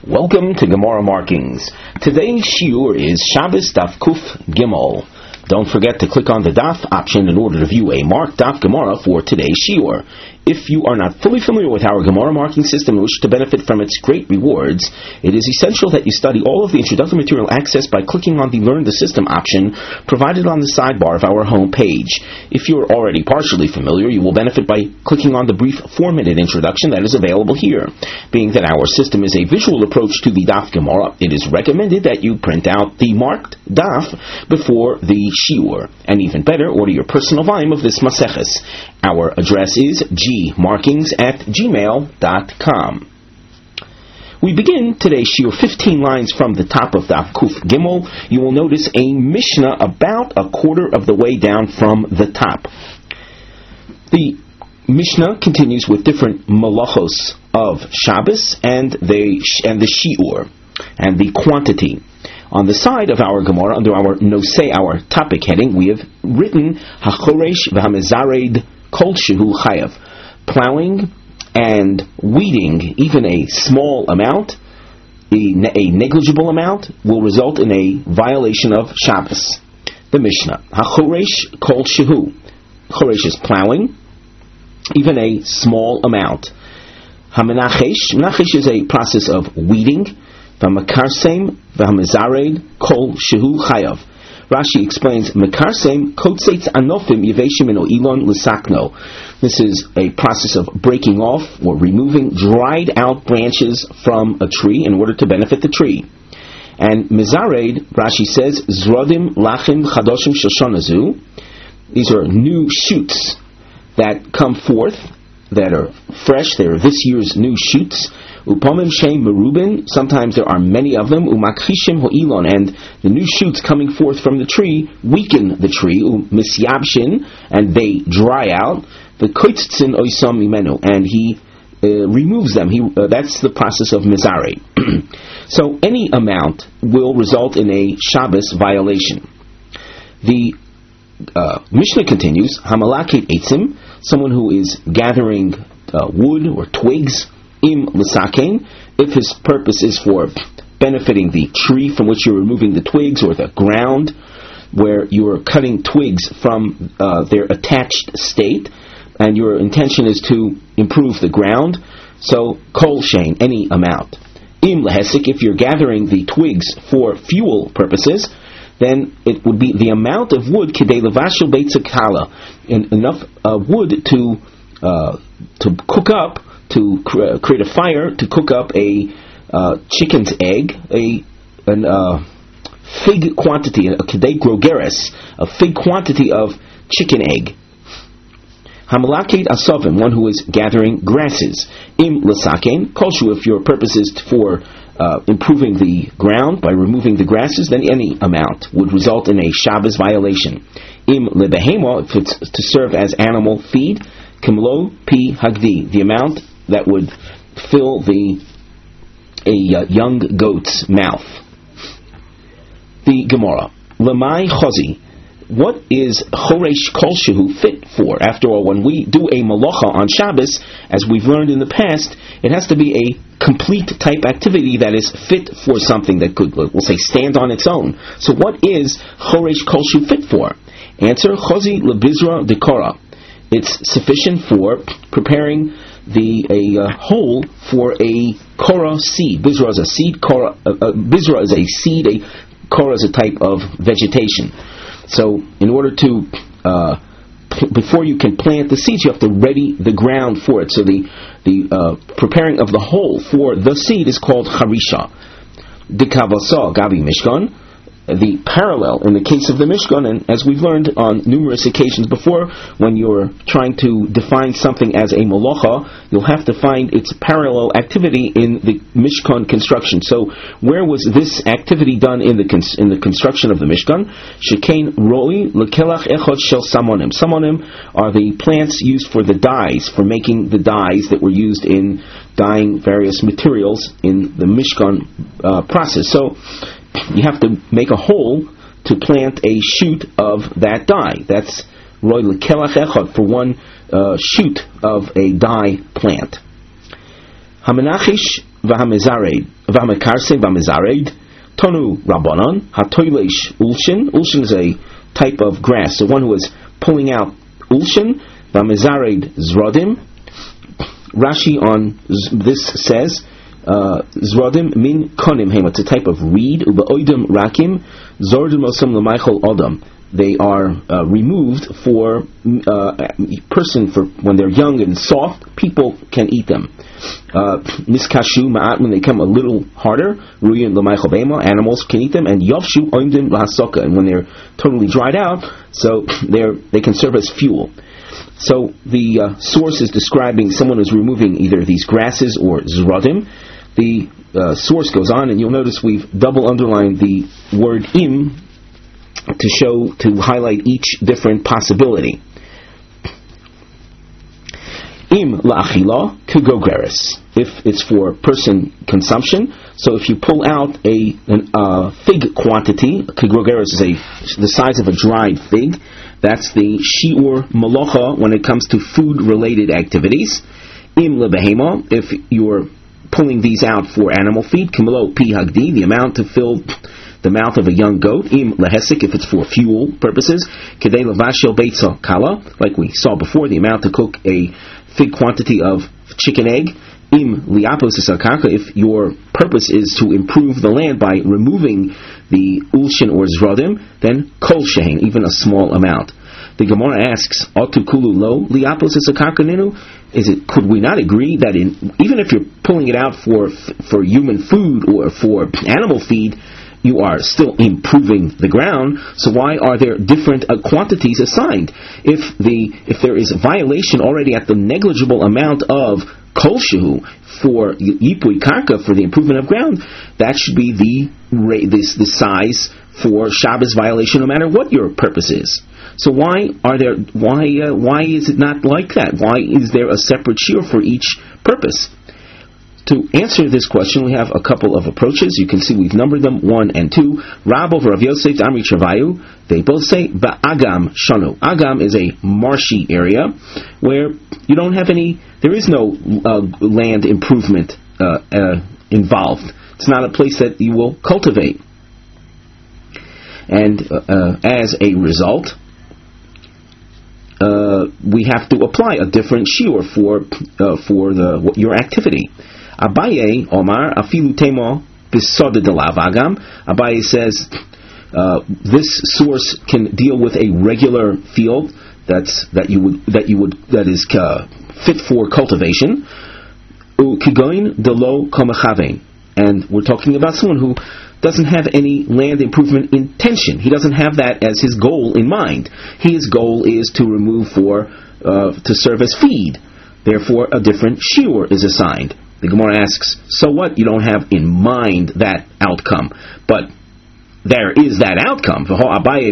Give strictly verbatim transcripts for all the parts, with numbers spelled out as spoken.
Welcome to Gemara Markings. Today's shiur is Shabbos Daf Kuf Gimel. Don't forget to click on the Daf option in order to view a marked Daf Gemara for today's shiur. If you are not fully familiar with our Gemara marking system and wish to benefit from its great rewards, it is essential that you study all of the introductory material accessed by clicking on the Learn the System option provided on the sidebar of our home page. If you are already partially familiar, you will benefit by clicking on the brief four-minute introduction that is available here. Being that our system is a visual approach to the Daf Gemara, it is recommended that you print out the marked Daf before the shiur, and even better, order your personal volume of this Maseches. Our address is gmarkings at gmail dot com. We begin today's shiur fifteen lines from the top of Daf Kuf Gimel. You will notice a Mishnah about a quarter of the way down from the top. The Mishnah continues with different malachos of Shabbos and the and the shiur and the quantity. On the side of our Gemara, under our Nosei, our topic heading, we have written Hachoresh v'hamezared kol shehu chayav. Plowing and weeding, even a small amount, a, a negligible amount, will result in a violation of Shabbos. The Mishnah, Hachoresh kol shehu. Choresh is plowing, even a small amount. Hamenachesh, menachesh is a process of weeding. V'makarsem v'hamezared kol shehu chayav. Rashi explains, Mekarsem kotzeitz anofim yiveshim eno ilon l'sakno. This is a process of breaking off or removing dried out branches from a tree in order to benefit the tree. And mezared, Rashi says, zrodim lachim chadoshim shoshonazu. These are new shoots that come forth, that are fresh. They are this year's new shoots. Upomim sheim merubin. Sometimes there are many of them. Umakhishim ho'ilon, and the new shoots coming forth from the tree weaken the tree. Umisyabshin, and they dry out. The koitzin oisam imenu, and he uh, removes them. He uh, that's the process of mizare. So any amount will result in a Shabbos violation. The uh, Mishnah continues, Hamalakit eitzim, someone who is gathering uh, wood or twigs, im l'sakein, if his purpose is for benefiting the tree from which you're removing the twigs, or the ground where you're cutting twigs from uh, their attached state, and your intention is to improve the ground, so kol shein, any amount. Im lehesik, if you're gathering the twigs for fuel purposes, then it would be the amount of wood kidei levashel beit zakala, enough uh, wood to uh, to cook up, to cre- create a fire, to cook up a uh, chicken's egg, a an uh, fig quantity, a kidei grogeres, a fig quantity of chicken egg. Hamalakit asovim, one who is gathering grasses. Im l'sakein kolshu, if your purpose is for uh, improving the ground by removing the grasses, then any amount would result in a Shabbos violation. Im lebehema, if it's to serve as animal feed, kimlo pi hagdi, the amount that would fill the a uh, young goat's mouth. The Gemara, lemai chozi, what is choresh kol shehu fit for? After all, when we do a malacha on Shabbos, as we've learned in the past, it has to be a complete type activity that is fit for something that could, we'll say, stand on its own. So what is choresh kol shehu fit for? Answer, chozi lebizra dekora. It's sufficient for preparing the a uh, hole for a korah seed. Bizra is a seed. Korah, uh, uh, bizra is a seed. A korah is a type of vegetation. So, in order to uh, p- before you can plant the seeds, you have to ready the ground for it. So the the uh, preparing of the hole for the seed is called harisha. Dikavasa gabi mishkan. The parallel in the case of the Mishkan, and as we've learned on numerous occasions before, when you're trying to define something as a malacha, you'll have to find its parallel activity in the Mishkan construction. So, where was this activity done in the cons- in the construction of the Mishkan? Shekain roi lekelach echad shel samonim. Samonim are the plants used for the dyes, for making the dyes that were used in dyeing various materials in the Mishkan uh, process. So, you have to make a hole to plant a shoot of that dye. That's roy lekelach echad, for one uh, shoot of a dye plant. Hamenachish v'hamezared v'hamekarse v'hamezared tonu rabbanon hatoilesh ulshin. Ulshin is a type of grass, so one who is pulling out ulshin. V'hamezared zrodim. Rashi on this says uh, zrodim min konim hema. It's a type of reed. U'ba'odim rakim zordim osam l'maychol odam. They are uh, removed for uh, a person for when they're young and soft. People can eat them. Miskashu ma'at, when they come a little harder. Ruyin l'maychol bema, animals can eat them. And yovshu oimdim l'hasoka, and when they're totally dried out, so they're they can serve as fuel. So the uh, source is describing someone who's removing either these grasses or zrodim. The uh, source goes on, and you'll notice we've double underlined the word im to show, to highlight each different possibility. Im la'achila kugogeres, if it's for person consumption. So if you pull out a an, uh, fig quantity, kugogeres is a the size of a dried fig. That's the shiur malacha when it comes to food-related activities. Im lebehema, if you're pulling these out for animal feed, kimelo pi hagdi, the amount to fill the mouth of a young goat. Im lehesik, if it's for fuel purposes. Kedei levashel beitza kala, like we saw before, the amount to cook a fig quantity of chicken egg. Im liapos esakaka, if your purpose is to improve the land by removing the ulshin or zrodim, then kol shehin, even a small amount. The Gemara asks, Otu kulu lo liapos esakaka ninu? Is it, could we not agree that in, even if you're pulling it out for for human food or for animal feed, you are still improving the ground, so why are there different uh, quantities assigned? If the if there is a violation already at the negligible amount of kol shehu for yipui karka, for the improvement of ground, that should be the this the size for Shabbos violation, no matter what your purpose is. So why are there why uh, why is it not like that? Why is there a separate shiur for each purpose? To answer this question, we have a couple of approaches. You can see we've numbered them, one and two. Rab over Rav Yosef, Amri Travayu, they both say Ba'agam Shanu. Agam is a marshy area where you don't have any, there is no uh, land improvement uh, uh, involved. It's not a place that you will cultivate. And uh, as a result, uh, we have to apply a different shiur for uh, for the your activity. Abaye Omar afilu tema bisoda de lavagam. Abaye says uh, this source can deal with a regular field that's that you would that you would that is uh, fit for cultivation. Ukigoin delo komachavein, and we're talking about someone who doesn't have any land improvement intention. He doesn't have that as his goal in mind. His goal is to remove for uh, to serve as feed. Therefore, a different shiur is assigned. The Gemara asks, so what? You don't have in mind that outcome. But there is that outcome. Abaye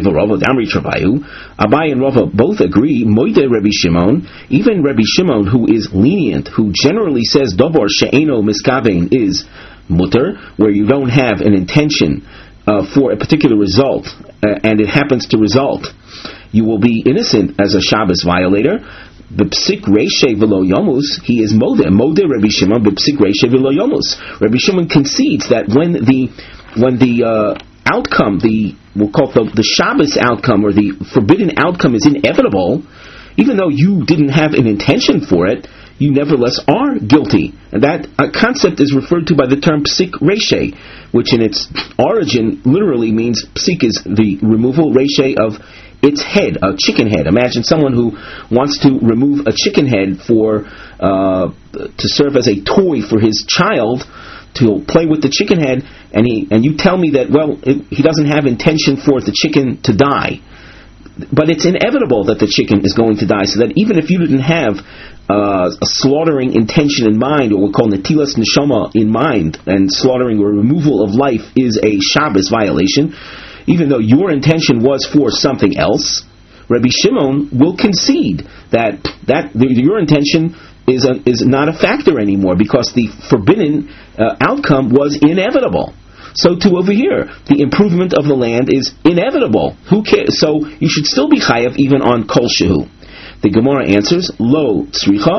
and Rava both agree. Moide Rabbi Shimon, even Rabbi Shimon, who is lenient, who generally says Dobar she'eno miskavein is mutter, where you don't have an intention uh, for a particular result, uh, and it happens to result, you will be innocent as a Shabbos violator. B'psik reishe v'lo yomus, he is mode mode Rabbi Shimon. B'psik reishe v'lo yomus. Rabbi Shimon concedes that when the when the uh, outcome, the we'll call it the, the Shabbos outcome or the forbidden outcome is inevitable, even though you didn't have an intention for it, you nevertheless are guilty. And that uh, concept is referred to by the term psik reishe, which in its origin literally means psik is the removal, reishe of its head, a chicken head. Imagine someone who wants to remove a chicken head for uh, to serve as a toy for his child to play with the chicken head, and he and you tell me that, well, it, he doesn't have intention for the chicken to die, but it's inevitable that the chicken is going to die. So that even if you didn't have uh, a slaughtering intention in mind, or we call netilas neshama in mind, and slaughtering or removal of life is a Shabbos violation, even though your intention was for something else, Rabbi Shimon will concede that that your intention is a, is not a factor anymore, because the forbidden uh, outcome was inevitable. So too over here, the improvement of the land is inevitable. Who cares? So you should still be chayav even on kol shehu. The Gemara answers, lo tzricha.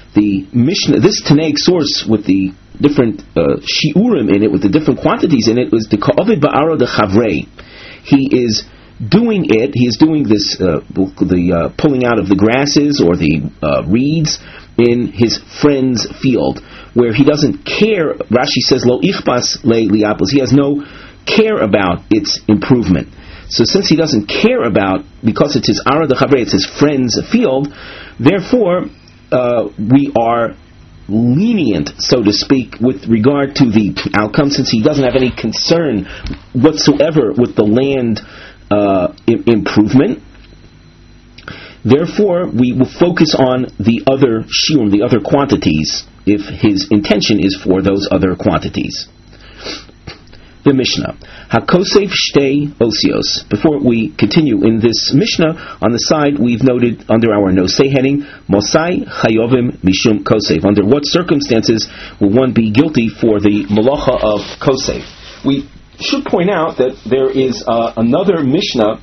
the Mishnah, this Tanaic source with the different uh, shiurim in it, with the different quantities in it, was the Ka'ovid Ba'aro de Chavrei. He is doing it, he is doing this, uh, the uh, pulling out of the grasses or the uh, reeds in his friend's field, where he doesn't care. Rashi says, Lo ichbas le liapos. He has no care about its improvement. So since he doesn't care about, because it's his Ara de Chavrei, it's his friend's field, therefore, uh, we are lenient, so to speak, with regard to the outcome, since he doesn't have any concern whatsoever with the land uh, I- improvement. Therefore, we will focus on the other shiur, the other quantities, if his intention is for those other quantities. The Mishnah. HaKosef Shtei Osios. Before we continue in this Mishnah, on the side we've noted under our Nosei heading, Mosai Chayovim Mishum Kosef. Under what circumstances will one be guilty for the Malacha of Kosef? We should point out that there is uh, another Mishnah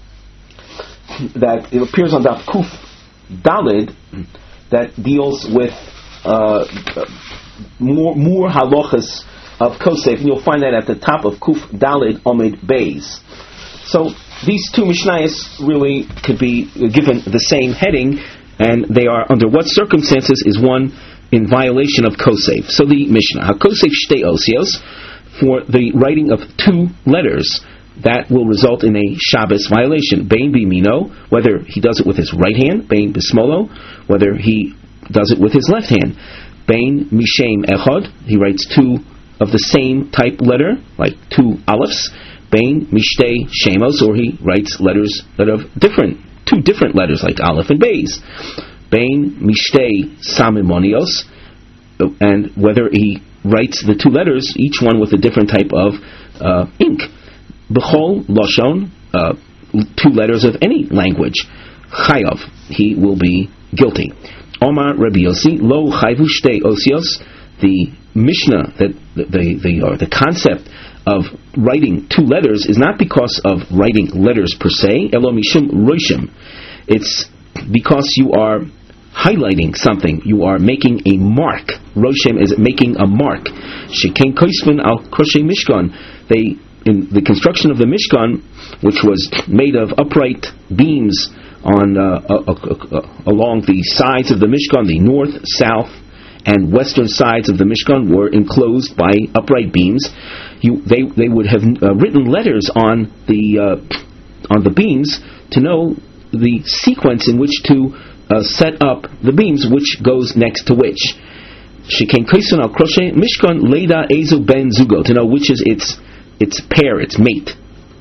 that it appears on Daf Kuf Dalid that deals with uh, more, more halachas of Kosef, and you'll find that at the top of Kuf Dalid Omid Beis. So these two Mishnayos really could be given the same heading, and they are under what circumstances is one in violation of Kosef. So the Mishnah, HaKosef Shtei Osios, for the writing of two letters, that will result in a Shabbos violation. Bein bimino, whether he does it with his right hand, bein bismolo, whether he does it with his left hand. Bein mishem echad, he writes two of the same type letter, like two alepphs. Bein mishtei shemos, or he writes letters that are different, two different letters, like aleph and beis. Bein mishtei samimonios, and whether he writes the two letters, each one with a different type of uh, ink. B'chol lashon, uh, two letters of any language. Chayav, he will be guilty. Omar Rabbi Yossi, lo chayvu shtei osios. The Mishnah, that the the, the, or the concept of writing two letters is not because of writing letters per se. Elo mishum roshim. It's because you are highlighting something. You are making a mark. Roshem is making a mark. Shekain koisvin al kroshe mishkan. They in the construction of the Mishkan, which was made of upright beams on uh, uh, uh, uh, along the sides of the Mishkan, the north, south, and western sides of the Mishkan were enclosed by upright beams. You, they, they would have uh, written letters on the uh, on the beams to know the sequence in which to uh, set up the beams, which goes next to which. Shekain koisvin al kroshe Mishkan leida ezu ben zugo, to know which is its its pair, its mate.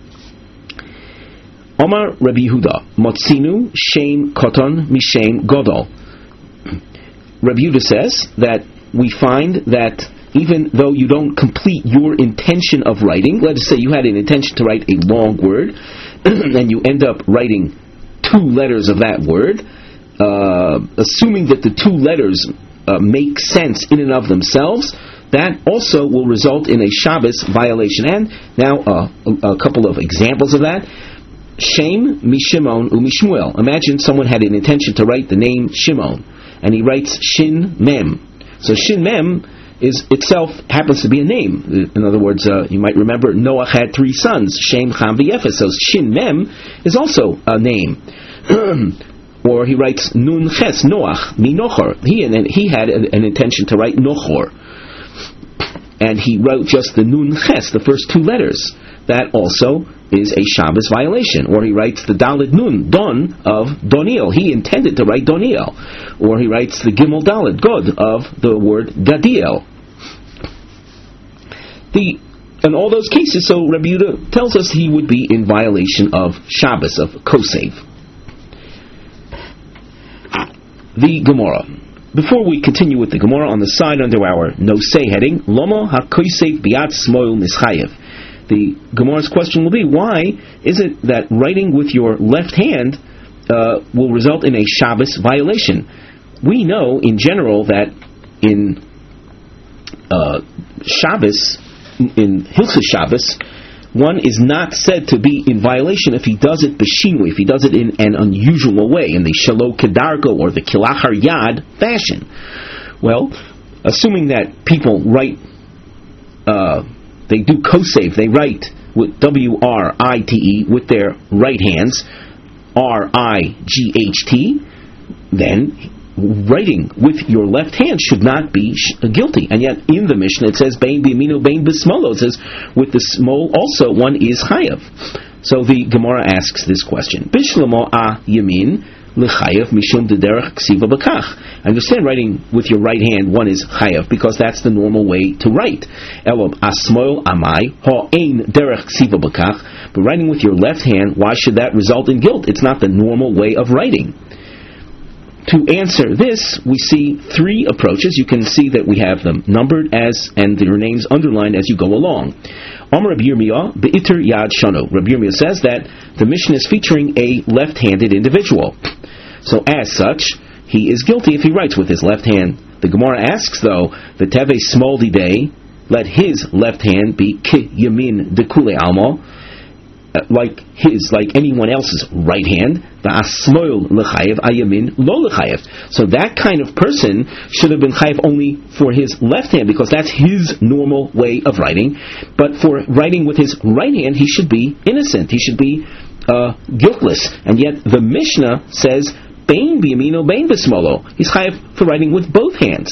Omar Rabbi Yehuda, Motzinu Shem Koton Mishem Godol. Rabbi Yehuda says that we find that even though you don't complete your intention of writing, let us say you had an intention to write a long word, and you end up writing two letters of that word, uh, assuming that the two letters uh, make sense in and of themselves, that also will result in a Shabbos violation. And now uh, a, a couple of examples of that. Shem Mishimon uMishmuel. Imagine someone had an intention to write the name Shimon, and he writes Shin Mem. So Shin Mem is itself happens to be a name. In other words, uh, you might remember Noach had three sons, Shem, Ham, V'Yefes. So Shin Mem is also a name. Or he writes Nun Ches Noach Minochor. He and he had an, an intention to write Nochor, and he wrote just the Nun Ches, the first two letters. That also is a Shabbos violation. Or he writes the Dalid Nun, Don of Doniel. He intended to write Doniel. Or he writes the Gimel Dalid, God of the word Gadiel. The in all those cases, so Rabbi Yehuda tells us he would be in violation of Shabbos, of Kosef. The Gemara. Before we continue with the Gemara, on the side under our Nosei heading, Lomo HaKosef Biat Smoil Mischayev. The Gemara's question will be, why is it that writing with your left hand uh, will result in a Shabbos violation? We know in general that in uh, Shabbos, in Hilchos Shabbos, one is not said to be in violation if he does it b'shinui, if he does it in an unusual way, in the shalo kedargo or the kilachar yad fashion. Well, assuming that people write, uh, they do kosef, they write with W R I T E with their right hands, R I G H T, then writing with your left hand should not be sh- guilty. And yet in the Mishnah it says bein b'yamino bein b'smolo. It says with the smol also one is chayav. So the Gemara asks this question: Bishlomo a yamin l'chayav mishum dederech ksiva b'kach. I understand writing with your right hand one is chayav because that's the normal way to write. Elo asmoil amai ha ein derech ksiva b'kach. But writing with your left hand, why should that result in guilt? It's not the normal way of writing. To answer this, we see three approaches. You can see that we have them numbered as, and their names underlined as you go along. Amar Rabbi Yirmiyah, Be'iter Yad Shano. Rabbi Yirmiyah says that the Mishnah is featuring a left-handed individual. So as such, he is guilty if he writes with his left hand. The Gemara asks, though, V'teve smol didei, let his left hand be ki yamin de kule almo, like his, like anyone else's right hand, the asmoil lechayev ayamin lo lechayev. So that kind of person should have been chayev only for his left hand because that's his normal way of writing. But for writing with his right hand, he should be innocent. He should be uh, guiltless. And yet the Mishnah says bein b'yamino bein b'smolo. He's chayev for writing with both hands.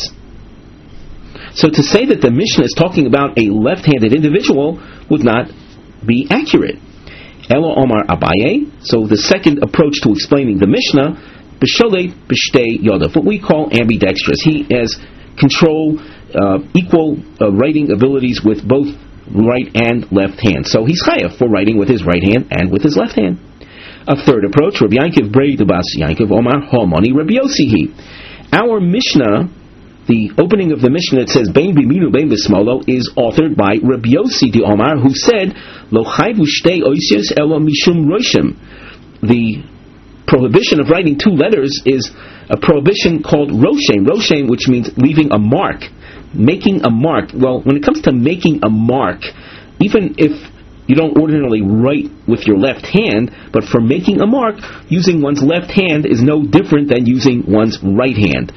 So to say that the Mishnah is talking about a left-handed individual would not be accurate. Elo Omar Abaye. So the second approach to explaining the Mishnah, b'sholei b'shtei yodav, what we call ambidextrous. He has control, uh, equal uh, writing abilities with both right and left hand. So he's chayav for writing with his right hand and with his left hand. A third approach, Rabbi Yankiv Brei Dubas Yankiv Omar Homoni Rabbi Yosihi. Our Mishnah, the opening of the Mishnah, it says bein b'minu bein b'smolo, is authored by Rabbi Yossi di Omar, who said lo chayvu shtei oisios elo mishum roshim. The prohibition of writing two letters is a prohibition called roshem. Roshem, which means leaving a mark, making a mark. Well, when it comes to making a mark, even if you don't ordinarily write with your left hand, but for making a mark, using one's left hand is no different than using one's right hand.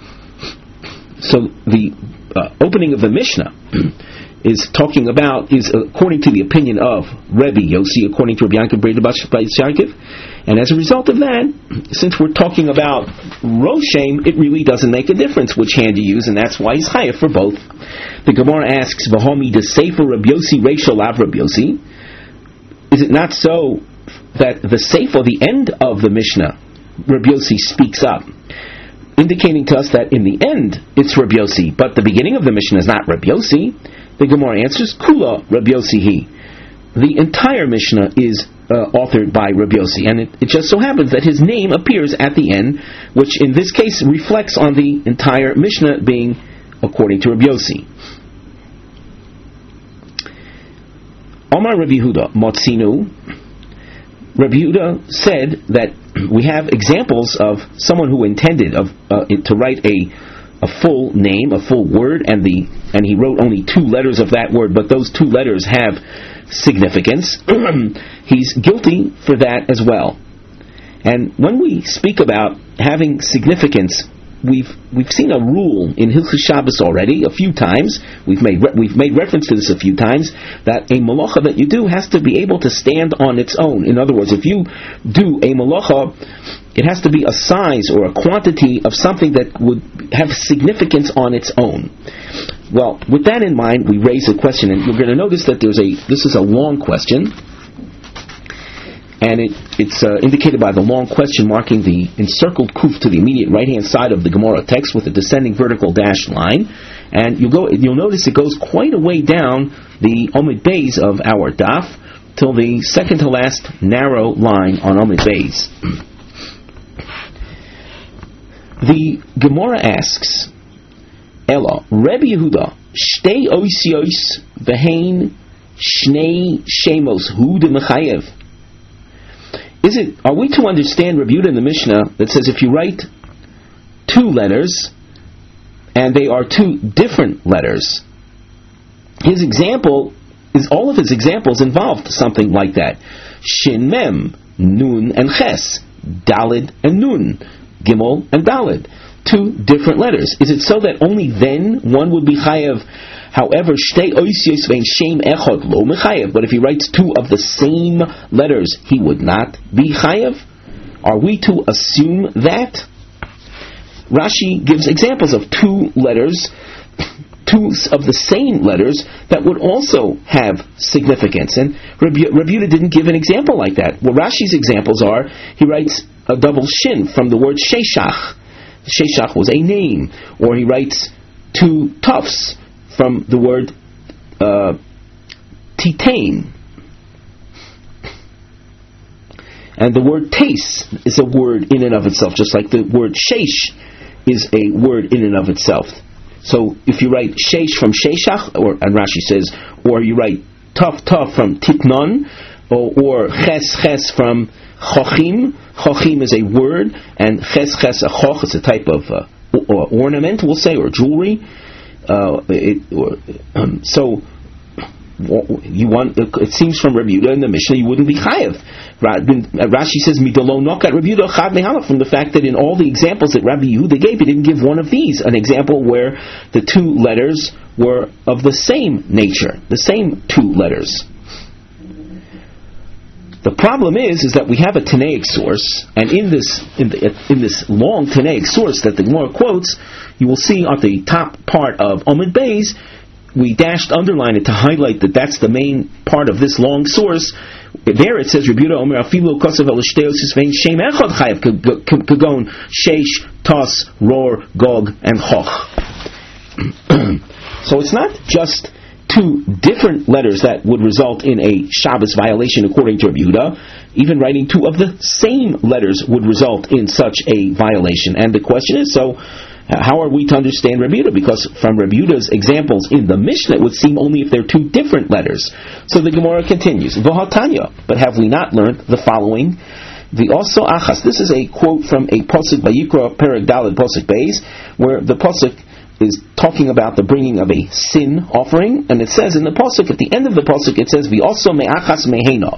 So the uh, opening of the Mishnah is talking about, is according to the opinion of Rebbe Yossi, according to Rabbi Yankiv Brei Dubas Yankiv, and as a result of that, since we're talking about Roshem, it really doesn't make a difference which hand you use, and that's why he's chayav for both. The Gemara asks, V'homi de Sefer Rabbi Yossi Reishol Av Rabbi Yossi. Is it not so that the Sefer, the end of the Mishnah, Rabbi Yossi speaks up, indicating to us that in the end it's Rabbi Yossi, but the beginning of the Mishnah is not Rabbi Yossi? The Gemara answers, Kula Rabbi Yossi hi. The entire Mishnah is uh, authored by Rabbi Yossi, and it, it just so happens that his name appears at the end, which in this case reflects on the entire Mishnah being according to Rabbi Yossi. Omar Rabbi Yehuda Motzinu. Rabbi Yehuda said that we have examples of someone who intended of uh, to write a a full name, a full word, and the and he wrote only two letters of that word, but those two letters have significance. He's guilty for that as well. And when we speak about having significance, we've we've seen a rule in Hilchos Shabbos already a few times. We've made re- we've made reference to this a few times, that a malacha that you do has to be able to stand on its own. In other words, if you do a malacha, it has to be a size or a quantity of something that would have significance on its own. Well, with that in mind, we raise a question, and you're going to notice that there's a this is a long question, and it, it's uh, indicated by the long question marking the encircled kuf to the immediate right-hand side of the Gemara text with a descending vertical dashed line, and you'll go you'll notice it goes quite a way down the Omid Beis of our daf till the second to last narrow line on Omid Beis. The Gemara asks, Ella, Rebbe Yehuda, Shtei Oisios Vehain Shnei Shemos Hu de Mechayev. Is it, are we to understand Rebbe Yehuda in the Mishnah that says if you write two letters and they are two different letters, his example is all of his examples involved something like that. Shin Mem, Nun and Ches, Dalid and Nun, Gimel and Dalid. Two different letters. Is it so that only then one would be chayav? However, shtei oisios vein shem echad lo mechayev. But if he writes two of the same letters, he would not be chayav. Are we to assume that? Rashi gives examples of two letters, two of the same letters that would also have significance. And Rabbi Yehuda didn't give an example like that. Well, Rashi's examples are, he writes a double shin from the word sheshach. Sheshach was a name. Or he writes two tufs from the word uh, titain. And the word tes is a word in and of itself, just like the word shesh is a word in and of itself. So if you write shesh from sheshach, or and Rashi says, or you write tuf tuf from titnon, or, or ches ches from chochim. Chochim is a word, and ches ches a choch is a type of uh, ornament, we'll say, or jewelry. Uh, it, or, um, so you want? It seems from Rabbi Yehuda in the Mishnah you wouldn't be chayav. Rashi says midalo nokat Rabbi Yehuda chad mehala, from the fact that in all the examples that Rabbi Yehuda gave, he didn't give one of these, an example where the two letters were of the same nature, the same two letters. The problem is, is that we have a Tanaic source, and in this in, the, in this long Tanaic source that the Gemara quotes, you will see at the top part of Omid Beis, we dashed underline it to highlight that that's the main part of this long source. There it says, Rabbi Yehuda Omer afilu kosav el shteos vein shem echad chayav kagon sheish tos ror gog and choch. So it's not just two different letters that would result in a Shabbos violation according to Rabbi Yehuda. Even writing two of the same letters would result in such a violation. And the question is, so how are we to understand Rabbi Yehuda? Because from Rabbi Yehuda's examples in the Mishnah, it would seem only if they're two different letters. So the Gemara continues, V'hatanya, but have we not learned the following? The also achas. This is a quote from a pasuk Vayikra Perek Daled pasuk Beis, where the pasuk is talking about the bringing of a sin offering, and it says in the pasuk, at the end of the pasuk, it says V'oso me'achas mehena.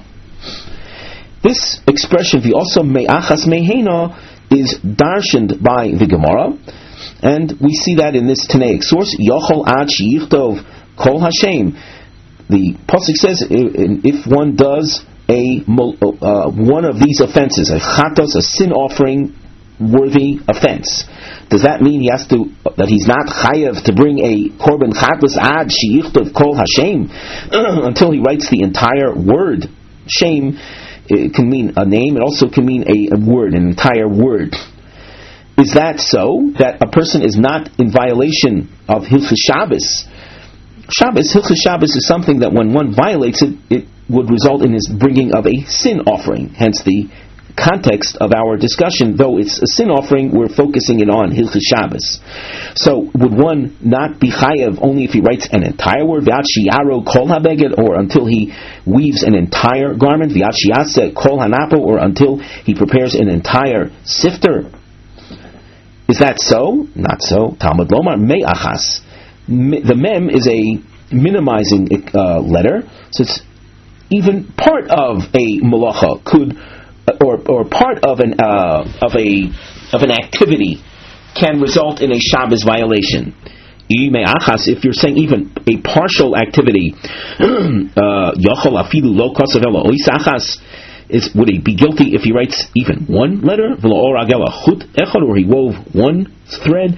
This expression V'oso me'achas mehena is darshaned by the Gemara. And we see that in this Tanaic source, Yochol ad sheyichtov kol Hashem. The pasuk says, if one does a uh, one of these offenses, a chatos, a sin offering worthy offense, does that mean he has to that he's not chayav to bring a korban chatos ad sheyichtov kol Hashem until he writes the entire word? Shem, it can mean a name. It also can mean a, a word, an entire word. Is that so? That a person is not in violation of Hilchos Shabbos? Shabbos, Hilchos Shabbos is something that when one violates it, it would result in his bringing of a sin offering. Hence the context of our discussion. Though it's a sin offering, we're focusing it on Hilchos Shabbos. So would one not be chayav only if he writes an entire word, V'at sheyaro kol habeged, or until he weaves an entire garment, V'at sheyase kol hanapo, or until he prepares an entire sifter? Is that so? Not so. Talmud Lomar me'achas. The mem is a minimizing uh, letter, so it's even part of a malacha could, or or part of an uh, of a of an activity can result in a Shabbos violation. Me'achas, if you're saying even a partial activity, yachol afilu lo kosav elo oisachas. Is, would he be guilty if he writes even one letter? Or he wove one thread?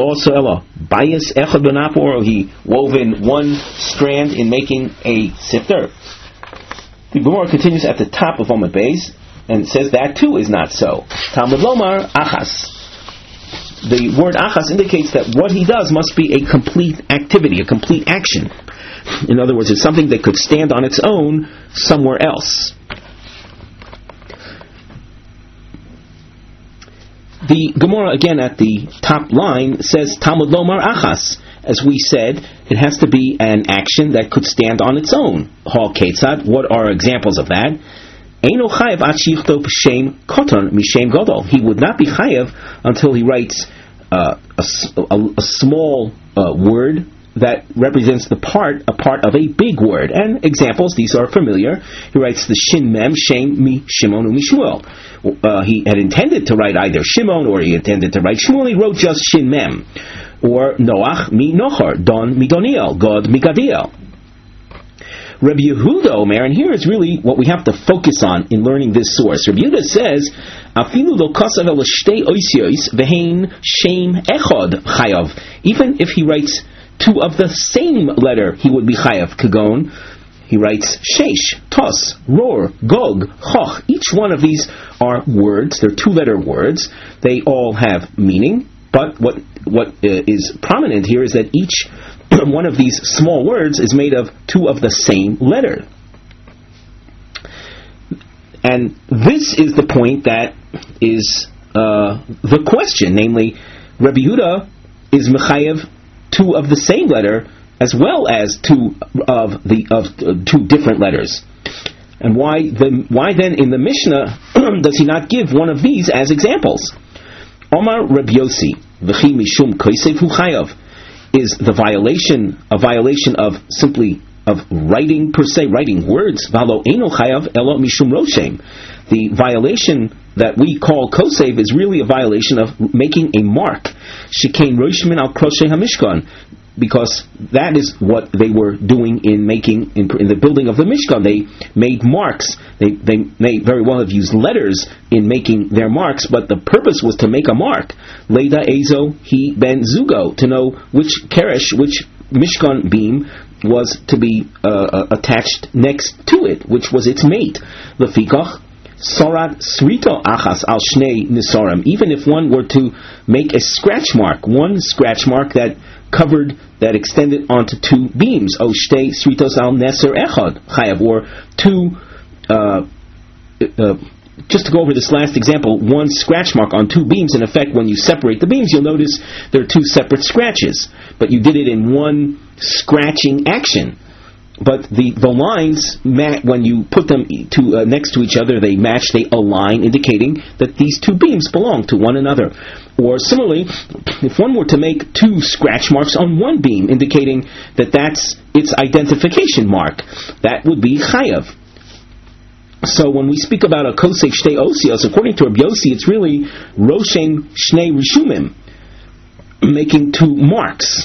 Or he wove in one strand in making a sifter? The Gemara continues at the top of Omid Beis and says that too is not so. Talmud Lomar achas. The word achas indicates that what he does must be a complete activity, a complete action. In other words, it's something that could stand on its own somewhere else. The Gemara again at the top line says Talmud Lomar achas. As we said, it has to be an action that could stand on its own. Ha ketzad. What are examples of that? Eino chayav ad shichto b'shem koton mishem gadol. He would not be chayav until he writes uh, a, a, a small uh, word that represents the part, a part of a big word. And examples, these are familiar. He writes the Shin Mem, Shem, Mi, Shimon, Mi, Shmuel. Uh, he had intended to write either Shimon or he intended to write Shmuel. He wrote just Shin Mem. Or Noach, Mi, Nochar, Don, Mi, Doniel, God, Mi, Gadiel. Rabbi Yehuda Omer, and here is really what we have to focus on in learning this source. Rabbi Yehuda says, "Afilu lo kasav el shtei oisios vehein shem echad chayav." Even if he writes two of the same letter, he would be chayav. Kagon, he writes shesh, tos, ror, gog, choch. Each one of these are words. They're two-letter words. They all have meaning. But what what uh, is prominent here is that each one of these small words is made of two of the same letter. And this is the point that is uh, the question, namely, Rabbi Yehuda is mechayev two of the same letter as well as two of the of uh, two different letters. And why the why then in the Mishnah does he not give one of these as examples? Omar Rabbi Yossi, v'chi mishum kosev hu chayav. Is the violation a violation of simply of writing per se, writing words? Valo eno chayav elo mishum roshem. The violation that we call kosev is really a violation of making a mark. Shekain roshmin al kroshe hamishkan, because that is what they were doing in making in, in the building of the Mishkan. They made marks. They they may very well have used letters in making their marks, but the purpose was to make a mark. Leida Ezo He Ben Zugo, to know which keresh, which Mishkan beam was to be uh, attached next to it, which was its mate. Lefikach Sorat Srito Achas Al Shnei Nisarim. Even if one were to make a scratch mark, one scratch mark that covered, that extended onto two beams. O shtei sritos al neser echad chayav, or two. Uh, uh, just to go over this last example, one scratch mark on two beams. In effect, when you separate the beams, you'll notice there are two separate scratches, but you did it in one scratching action. But the the lines, when you put them to uh, next to each other, they match, they align, indicating that these two beams belong to one another. Or similarly, if one were to make two scratch marks on one beam, indicating that that's its identification mark, that would be chayav. So when we speak about a kosei shtei osios, according to Rabbi Yossi, it's really roshem shnei rishumim, making two marks.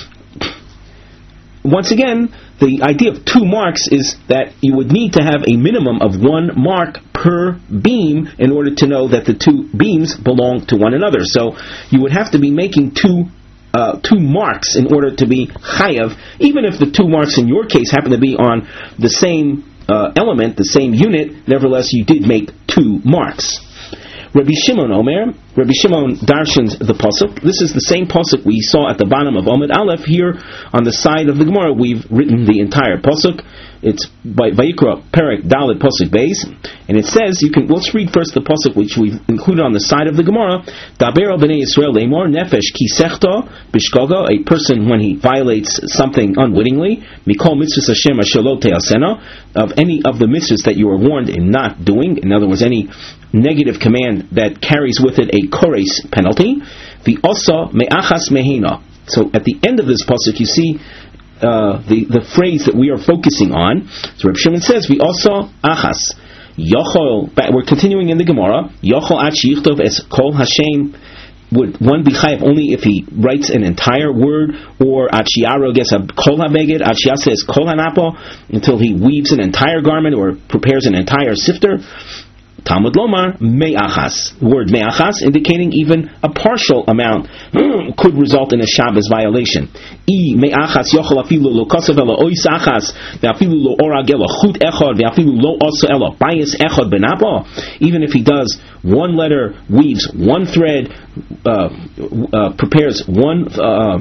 Once again, the idea of two marks is that you would need to have a minimum of one mark per beam in order to know that the two beams belong to one another. So you would have to be making two uh, two marks in order to be chayav, even if the two marks in your case happen to be on the same uh, element, the same unit. Nevertheless, you did make two marks. Rabbi Shimon Omer, Rabbi Shimon darshans the pasuk. This is the same pasuk we saw at the bottom of Omid Aleph. Here on the side of the Gemara, we've written the entire pasuk. It's by Vayikra Perek Dalet Pasuk Beis, and it says, you can let's read first the pasuk which we've included on the side of the Gemara. Daber al bnei Yisrael leimor nefesh ki sechta bishkoga, a person when he violates something unwittingly, mikol mitzvahs Hashem asher lo te'asena, of any of the mitzvahs that you are warned in not doing. In other words, any negative command that carries with it a kores penalty. The osa me'achas mehina. So at the end of this pasuk, you see Uh, the, the phrase that we are focusing on. So Reb Shimon says, we also achas yochol. We're continuing in the Gemara. Yochol ach yichtov es kol Hashem. Would one be chayav only if he writes an entire word, or ach yaro gets a kol habeged, ach yases kol hanapo, until he weaves an entire garment or prepares an entire sifter? Talmud Lomar me'achas. Word me'achas indicating even a partial amount could result in a Shabbos violation. I me'achas yochol afilu lo kosev elo ois achas ve'afilu lo orag elo chut echad ve'afilu lo oso elo bayis echad benapo. Even if he does one letter, weaves one thread, uh, uh, prepares one uh,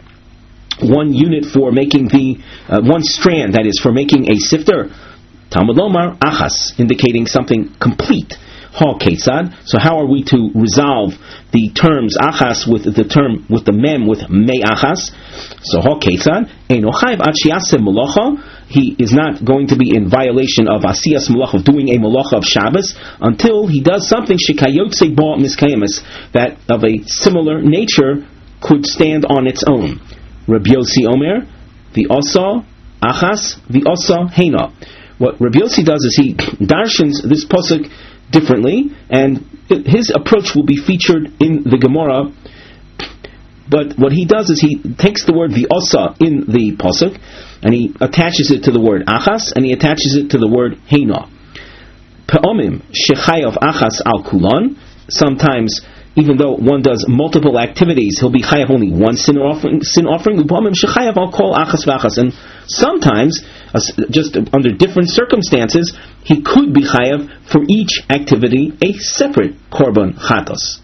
one unit for making the uh, one strand, that is for making a sifter. Talmud Lomar achas, indicating something complete. Ha ketzad. So how are we to resolve the terms achas with the term with the mem with me achas? So ha ketzad eino chayv ad sheyaseh malacha. He is not going to be in violation of asiyas malacha, of doing a malacha of Shabbos, until he does something shekayotze ba miskayemis, that of a similar nature could stand on its own. Rabbi Yossi Omer, the Osa Achas, the Osa Heina. What Rabbi Yossi does is he darshans this pasuk differently, and his approach will be featured in the Gemara. But what he does is he takes the word the Osa in the pasuk, and he attaches it to the word Achas, and he attaches it to the word Heina. Pe'omim shechayav Achas al kulon. Sometimes, even though one does multiple activities, he'll be chayav only one sin offering. Sin offering. Pe'omim shechayav al kol Achas v'Achas. And sometimes, uh, just under different circumstances, he could be chayav for each activity a separate korban chatos.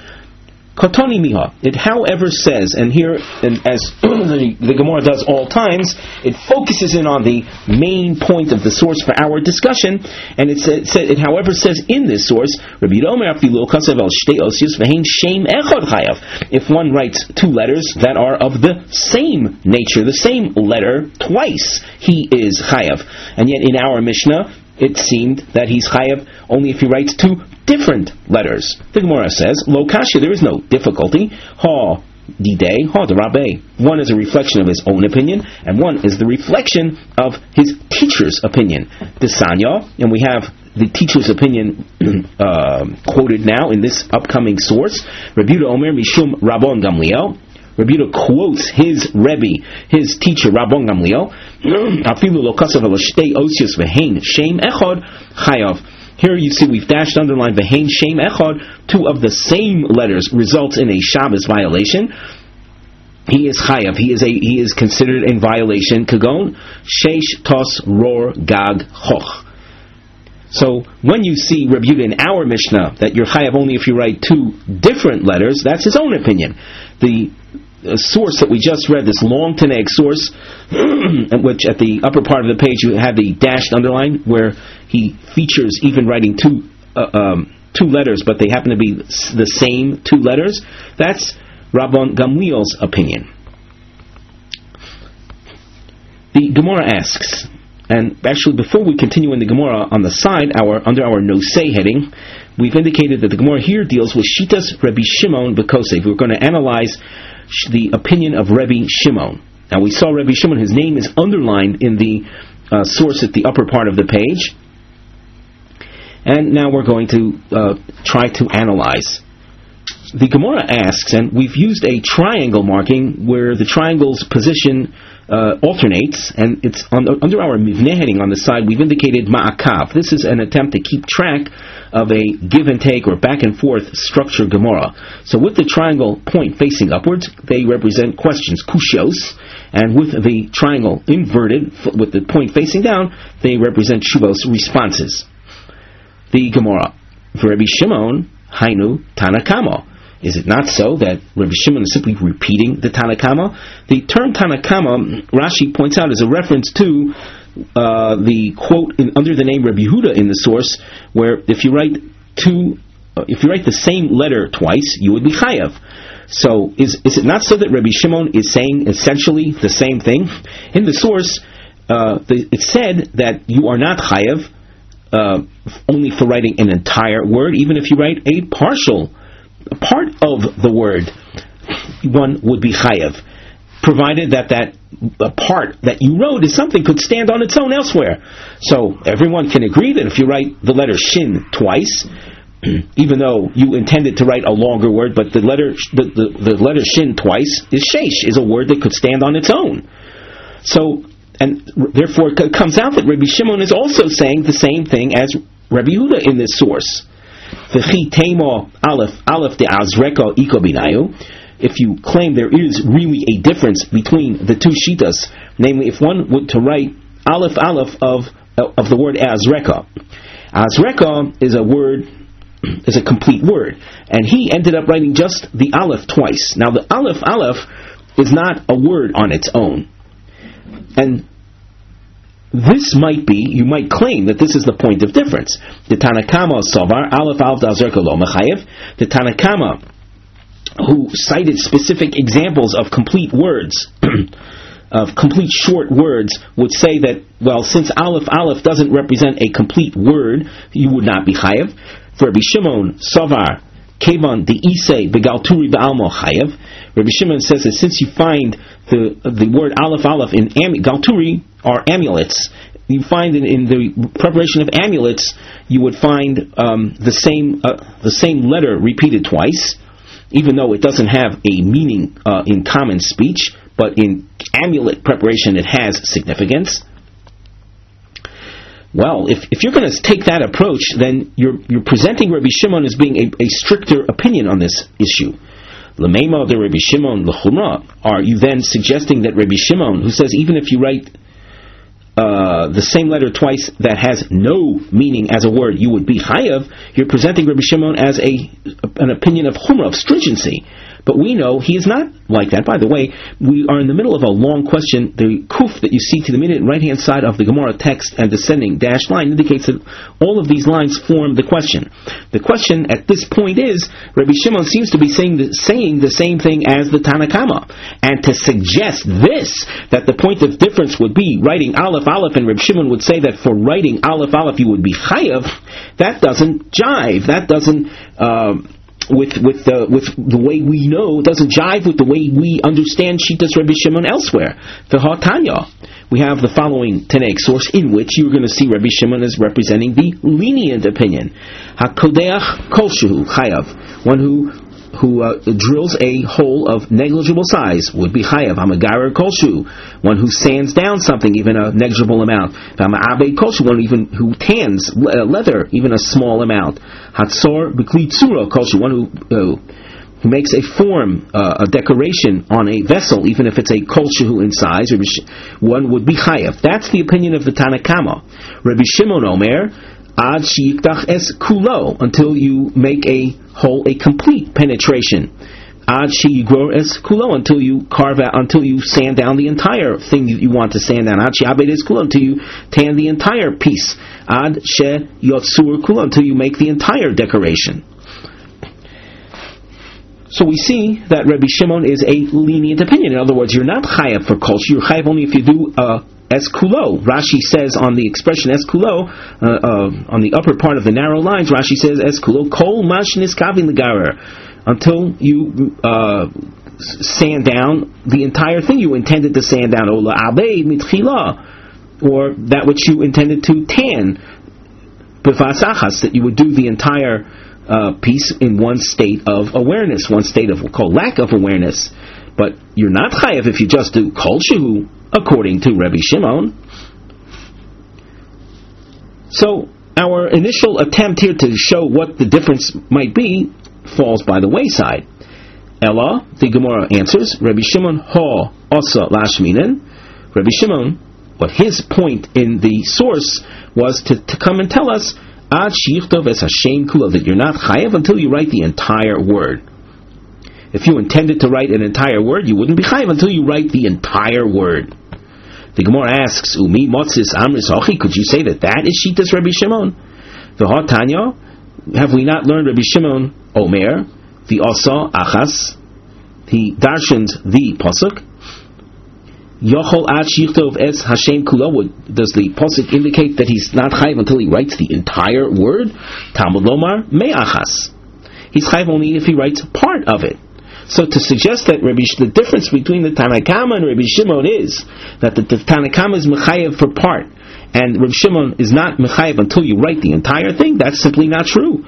Kotoni miha. It, however, says, and here, and as the, the Gemara does all times, it focuses in on the main point of the source for our discussion, and it, sa- it, it however says in this source, Rabbi Omer afilu kasav el shtei osius v'hein shem echad chayav. If one writes two letters that are of the same nature, the same letter twice, he is chayav. And yet in our Mishnah, it seemed that he's chayav only if he writes two different letters. The Gemara says, Lo kasha, there is no difficulty. Ha didei, ha de rabbe. One is a reflection of his own opinion, and one is the reflection of his teacher's opinion. The Sanya, and we have the teacher's opinion uh, quoted now in this upcoming source. Rabbi Yehuda Omer Mishum Rabban Gamliel. Rabbi Yehuda quotes his Rebbe, his teacher, Rabban Gamliel. Afilu lo kasav el shtei osius v'hein shem echad chayav. Here you see we've dashed underlined v'hein shem echad. Two of the same letters results in a Shabbos violation. He is chayav. He is a he is considered in violation. Kagon sheish tos ror gag choch. So when you see Rabbi Yehuda in our Mishnah that you're chayav only if you write two different letters, that's his own opinion. The uh, source that we just read, this long Tanaic source, which at the upper part of the page you have the dashed underline, where he features even writing two uh, um, two letters, but they happen to be the same two letters. That's Rabban Gamliel's opinion. The Gemara asks, and actually before we continue in the Gemara, on the side, our under our Nosei heading, we've indicated that the Gemara here deals with Shitas Rabbi Shimon B'Kosev. We're going to analyze the opinion of Rabbi Shimon. Now we saw Rabbi Shimon, his name is underlined in the uh, source at the upper part of the page. And now we're going to uh, try to analyze. The Gemara asks, and we've used a triangle marking where the triangle's position uh, alternates, and it's on the, under our Mivneh heading on the side, we've indicated Ma'akav. This is an attempt to keep track of a give and take or back and forth structure Gemara. So with the triangle point facing upwards, they represent questions, kushios, and with the triangle inverted, with the point facing down, they represent shuvos, responses. The Gemara, for Rabbi Shimon, Hainu Tanakama. Is it not so that Rabbi Shimon is simply repeating the Tanakama? The term Tanakama, Rashi points out, is a reference to uh, the quote in, under the name Rabbi Yehuda in the source, where if you write two, uh, if you write the same letter twice, you would be chayav. So is is it not so that Rabbi Shimon is saying essentially the same thing? In the source, uh, the, it said that you are not chayav uh, only for writing an entire word, even if you write a partial a part of the word, one would be chayav, provided that that part that you wrote is something could stand on its own elsewhere. So everyone can agree that if you write the letter shin twice, even though you intended to write a longer word, but the letter the, the, the letter shin twice is sheish, is a word that could stand on its own. So, and therefore it comes out that Rabbi Shimon is also saying the same thing as Rabbi Yehuda in this source. If you claim there is really a difference between the two shitas, namely if one were to write aleph aleph of of the word azreka, azreka is a word, is a complete word, and he ended up writing just the aleph twice. Now the aleph aleph is not a word on its own, and this might be, you might claim that this is the point of difference. The Tanakama Savar, Aleph Aleph Dazerka Lo Mechayev, the Tanakama, who cited specific examples of complete words, of complete short words, would say that, well, since Aleph Aleph doesn't represent a complete word, you would not be Chayev. For Rabbi Shimon Savar, Kevan the Isay Begalturi Ba'almo Chayev. Rabbi Shimon says that since you find the the word Aleph Aleph in am, Galturi are amulets, you find in, in the preparation of amulets, you would find um, the same uh, the same letter repeated twice, even though it doesn't have a meaning uh, in common speech, but in amulet preparation it has significance. Well, if if you're going to take that approach, then you're you're presenting Rabbi Shimon as being a, a stricter opinion on this issue. L'meima de Rabbi Shimon l'chumra. Are you then suggesting that Rabbi Shimon, who says even if you write uh, the same letter twice that has no meaning as a word, you would be chayav? You're presenting Rabbi Shimon as a an opinion of chumra, of stringency. But we know he is not like that. By the way, we are in the middle of a long question. The kuf that you see to the minute right-hand side of the Gemara text and descending dashed line indicates that all of these lines form the question. The question at this point is, Rabbi Shimon seems to be saying the, saying the same thing as the Tanna Kama. And to suggest this, that the point of difference would be writing Aleph Aleph, and Rabbi Shimon would say that for writing Aleph Aleph you would be chayav, that doesn't jive. That doesn't... Uh, With with the with the way we know, it doesn't jive with the way we understand Shitas Rabbi Shimon elsewhere. The Hatanya, we have the following Tanaic source in which you're going to see Rabbi Shimon as representing the lenient opinion. Hakodeach kolshehu chayav, one who who uh, drills a hole of negligible size would be chayav. Hamagarer kolshehu, one who sands down something, even a negligible amount. Hamaabe kolshehu, one even who tans uh, leather, even a small amount. Hatzor b'kli tzura kolshehu, one who uh, who makes a form, uh, a decoration on a vessel, even if it's a kolshehu in size, one would be chayav. That's the opinion of the Tanna Kama. Rabbi Shimon Omer, ad sheyiktach es kulo, until you make a hole, a complete penetration. Ad sheyigror es kulo, until you carve out, until you sand down the entire thing that you want to sand down. Ad she'abed es kulo, until you tan the entire piece. Ad she yotzur kulo, until you make the entire decoration. So we see that Rabbi Shimon is a lenient opinion. In other words, you're not chayav for kulsh. You're chayav only if you do uh, es kulo. Rashi says on the expression es kulo, uh, uh, on the upper part of the narrow lines, Rashi says es kulo kol mash niskavin legarer, until you uh, sand down the entire thing you intended to sand down. Ola abe mitchila, or that which you intended to tan. B'vasachas, that you would do the entire Uh, piece in one state of awareness, one state of we'll call lack of awareness. But you're not chayav if you just do kol shehu, according to Rabbi Shimon. So our initial attempt here to show what the difference might be falls by the wayside. Ella, the Gemara answers, Rabbi Shimon ha asa lashminen. Rabbi Shimon, what his point in the source was to, to come and tell us Ad shichtov es Hashem kula, that you're not chayav until you write the entire word. If you intended to write an entire word, you wouldn't be chayav until you write the entire word. The Gemara asks, Umi motzis amris hochi, could you say that that is shitas Rabbi Shimon? The Hatanya, have we not learned Rabbi Shimon Omer, the Asa Achas, he darshans the pasuk? Yochol ad shichtov es Hashem kula, does the pasuk indicate that he's not chayav until he writes the entire word? Talmud lomar me'achas. He's chayav only if he writes part of it. So to suggest that Rabbi, the difference between the Tanna Kama and Rabbi Shimon is that the, the Tanna Kama is mechayev for part, and Rabbi Shimon is not mechayev until you write the entire thing, that's simply not true.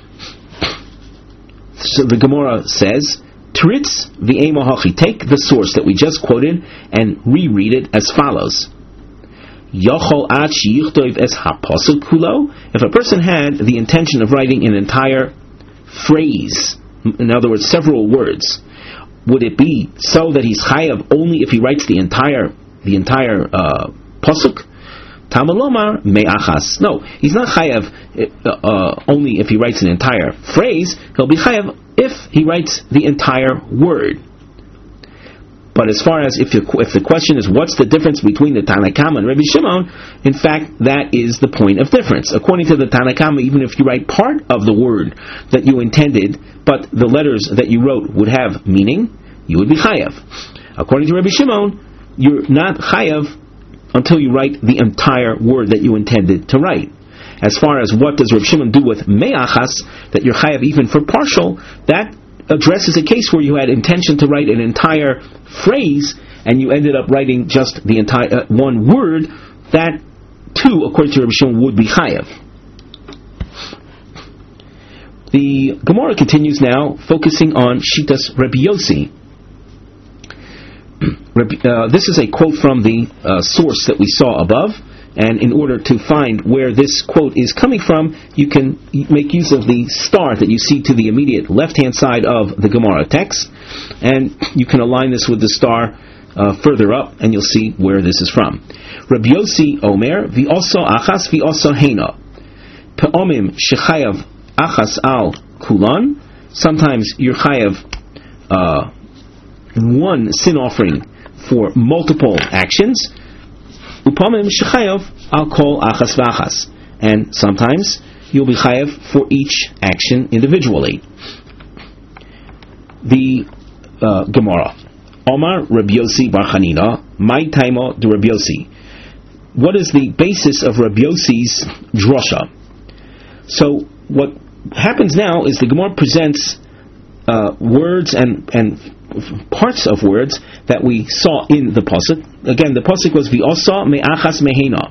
So the Gemara says, Tritz v'ema hachi, take the source that we just quoted and reread it as follows. Yochol ad sheyichtov es hapasuk kulo. If a person had the intention of writing an entire phrase, in other words, several words, would it be so that he's chayav only if he writes the entire the entire uh, pasuk? Talmud lomar me'achas. No, he's not chayav uh, only if he writes an entire phrase. He'll be chayav if he writes the entire word. But as far as if, you, if the question is what's the difference between the Tanna Kama and Rabbi Shimon, in fact, that is the point of difference. According to the Tanna Kama, even if you write part of the word that you intended, but the letters that you wrote would have meaning, you would be chayav. According to Rabbi Shimon, you're not chayav until you write the entire word that you intended to write. As far as what does Reb Shimon do with me'achas, that you're chayav even for partial, that addresses a case where you had intention to write an entire phrase and you ended up writing just the entire uh, one word. That too, according to Reb Shimon, would be chayav. The Gemara continues now, focusing on Shitas Rabbi Yossi. Uh, this is a quote from the uh, source that we saw above, and in order to find where this quote is coming from, you can make use of the star that you see to the immediate left-hand side of the Gemara text, and you can align this with the star uh, further up, and you'll see where this is from. Rabbi Yossi Omer, V'oso achas v'oso heina, Pe'omim shechayav achas al kulan. Sometimes you're chayav uh, one sin offering for multiple actions. Upamim shechayav al kol achas v'achas, and sometimes you'll be chayav for each action individually. The uh, Gemara, Omar Rabbi Yossi Bar Chanina, Mai Taimo de Rabbi Yossi. What is the basis of Rabbi Yossi's drasha? So what happens now is the Gemara presents uh, words and and parts of words that we saw in the pasuk. Again, the pasuk was v'osa me'achas mehena.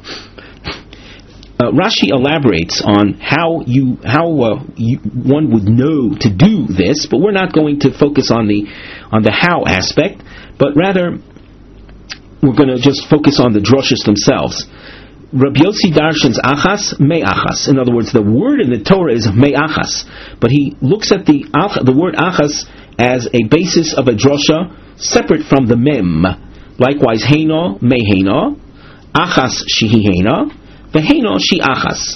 Uh, Rashi elaborates on how you how uh, you, one would know to do this, but we're not going to focus on the on the how aspect, but rather we're going to just focus on the droshes themselves. Rabbi Yossi darshans achas me'achas. In other words, the word in the Torah is me'achas, but he looks at the the word achas as a basis of a drosha separate from the mem. Likewise, heino me'heina, achas shehi heina, ve'heino shi achas.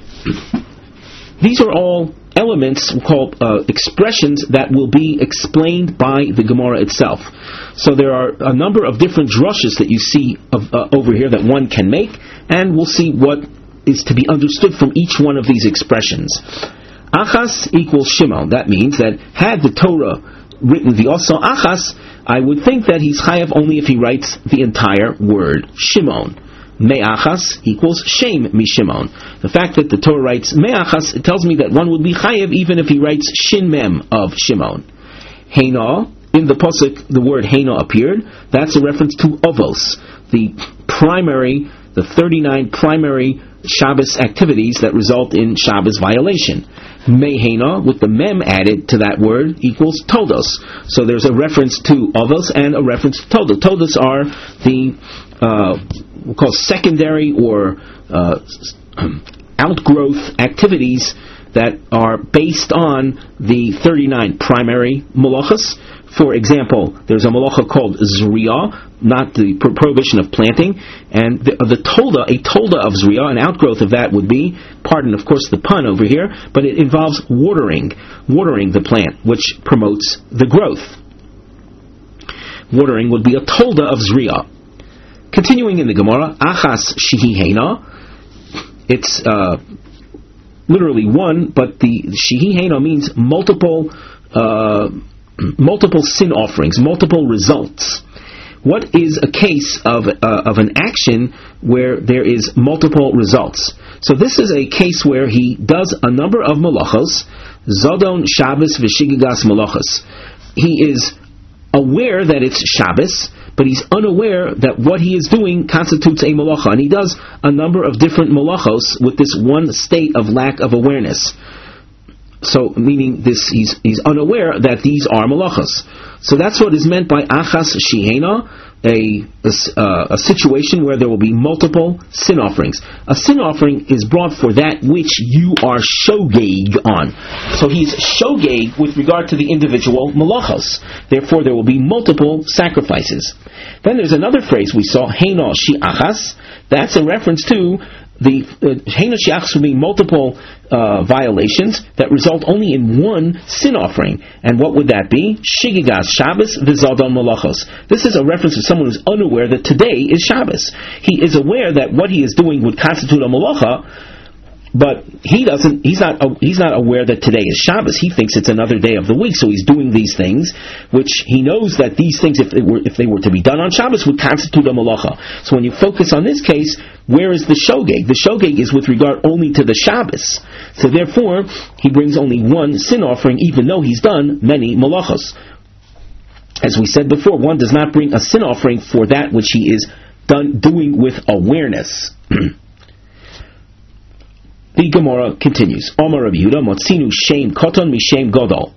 These are all elements called uh, expressions that will be explained by the Gemara itself. So there are a number of different drushes that you see of, uh, over here that one can make, and we'll see what is to be understood from each one of these expressions. Achas equals Shimon. That means that had the Torah written the also achas, I would think that he's chayav only if he writes the entire word Shimon. Me'achas equals Shem Mishimon. The fact that the Torah writes Me'achas, it tells me that one would be chayav even if he writes Shin Mem of Shimon. Heina, in the pasuk, the word Heina appeared. That's a reference to Ovos, the primary, the thirty-nine primary Shabbos activities that result in Shabbos violation. Me'heina, with the mem added to that word, equals Todos. So there's a reference to Ovos and a reference to Todos. Todos are the uh, we'll call secondary or uh, outgrowth activities that are based on the thirty-nine primary malachas. For example, there's a malacha called Zriya, not the prohibition of planting, and the, the tolda, a tolda of Zriya, an outgrowth of that would be, pardon of course the pun over here, but it involves watering, watering the plant, which promotes the growth. Watering would be a tolda of Zriya. Continuing in the Gemara, achas shehi heina, it's uh, literally one, but the shehi heina means multiple uh, multiple sin offerings, multiple results. What is a case of uh, of an action where there is multiple results? So this is a case where he does a number of malachos, Zodon Shabbos v'shigigas malachos. He is aware that it's Shabbos, but he's unaware that what he is doing constitutes a malacha, and he does a number of different malachos with this one state of lack of awareness. So, meaning this, he's he's unaware that these are malachos. So that's what is meant by achas shihena, a, a, uh, a situation where there will be multiple sin offerings. A sin offering is brought for that which you are shogeg on. So he's shogeg with regard to the individual malachos. Therefore, there will be multiple sacrifices. Then there's another phrase we saw, heina shi achas. That's a reference to the heina shi achas will be multiple uh, violations that result only in one sin offering. And what would that be? Shigigas Shabbos v'zadon malachos. This is a reference to someone who's unaware that today is Shabbos. He is aware that what he is doing would constitute a malacha, But he doesn't. He's not. He's not aware that today is Shabbos. He thinks it's another day of the week. So he's doing these things, which he knows that these things, if they were, if they were to be done on Shabbos, would constitute a malacha. So when you focus on this case, where is the shogeg? The shogeg is with regard only to the Shabbos. So therefore, he brings only one sin offering, even though he's done many malachos. As we said before, one does not bring a sin offering for that which he is done doing with awareness. The Gemara continues. Omar Rabbi Yehuda, Motzinu Shem Koton Mishem Godol.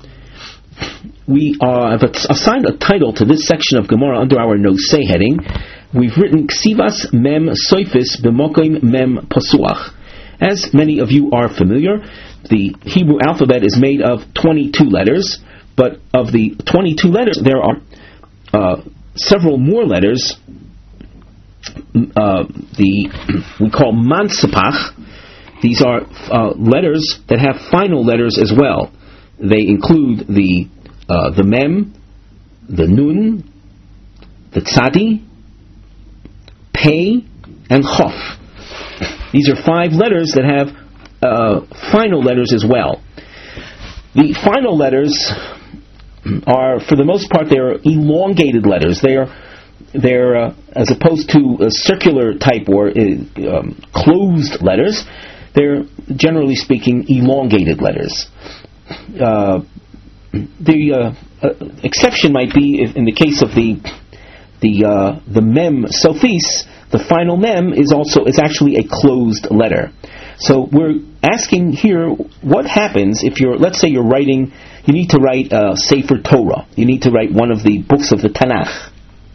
We uh, have assigned a title to this section of Gemara under our Nosei heading. We've written Ksivas Mem Soifis B'Mokim Mem Pasuach. As many of you are familiar, the Hebrew alphabet is made of twenty-two letters, but of the twenty-two letters, there are uh, several more letters. Uh, the we call Mansapach. These are uh, letters that have final letters as well. They include the uh, the Mem, the Nun, the Tzadi, Pei, and Chof. These are five letters that have uh, final letters as well. The final letters are, for the most part, they are elongated letters. They are they're uh, as opposed to a circular type or uh, um, closed letters. They're, generally speaking, elongated letters. Uh, the uh, uh, exception might be if, in the case of the the uh, the mem sophis, the final mem is also is actually a closed letter. So we're asking here, what happens if you're, let's say you're writing, you need to write a Sefer Torah, you need to write one of the books of the Tanakh,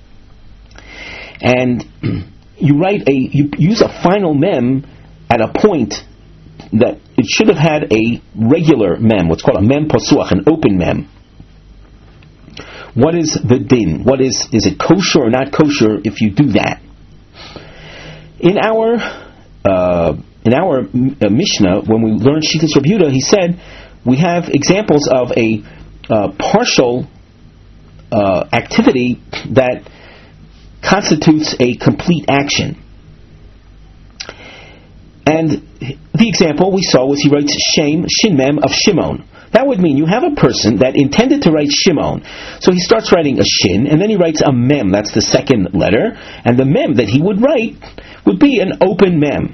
and you write a you use a final mem at a point that it should have had a regular mem, what's called a mem pasuach, an open mem. What is the din? What is is it kosher or not kosher if you do that? In our uh, in our uh, Mishnah, when we learned Shitas Rabbi Yehuda, he said we have examples of a uh, partial uh, activity that constitutes a complete action. And the example we saw was he writes Shem, Shin Mem of Shimon. That would mean you have a person that intended to write Shimon. So he starts writing a Shin, and then he writes a Mem, that's the second letter, and the Mem that he would write would be an open Mem.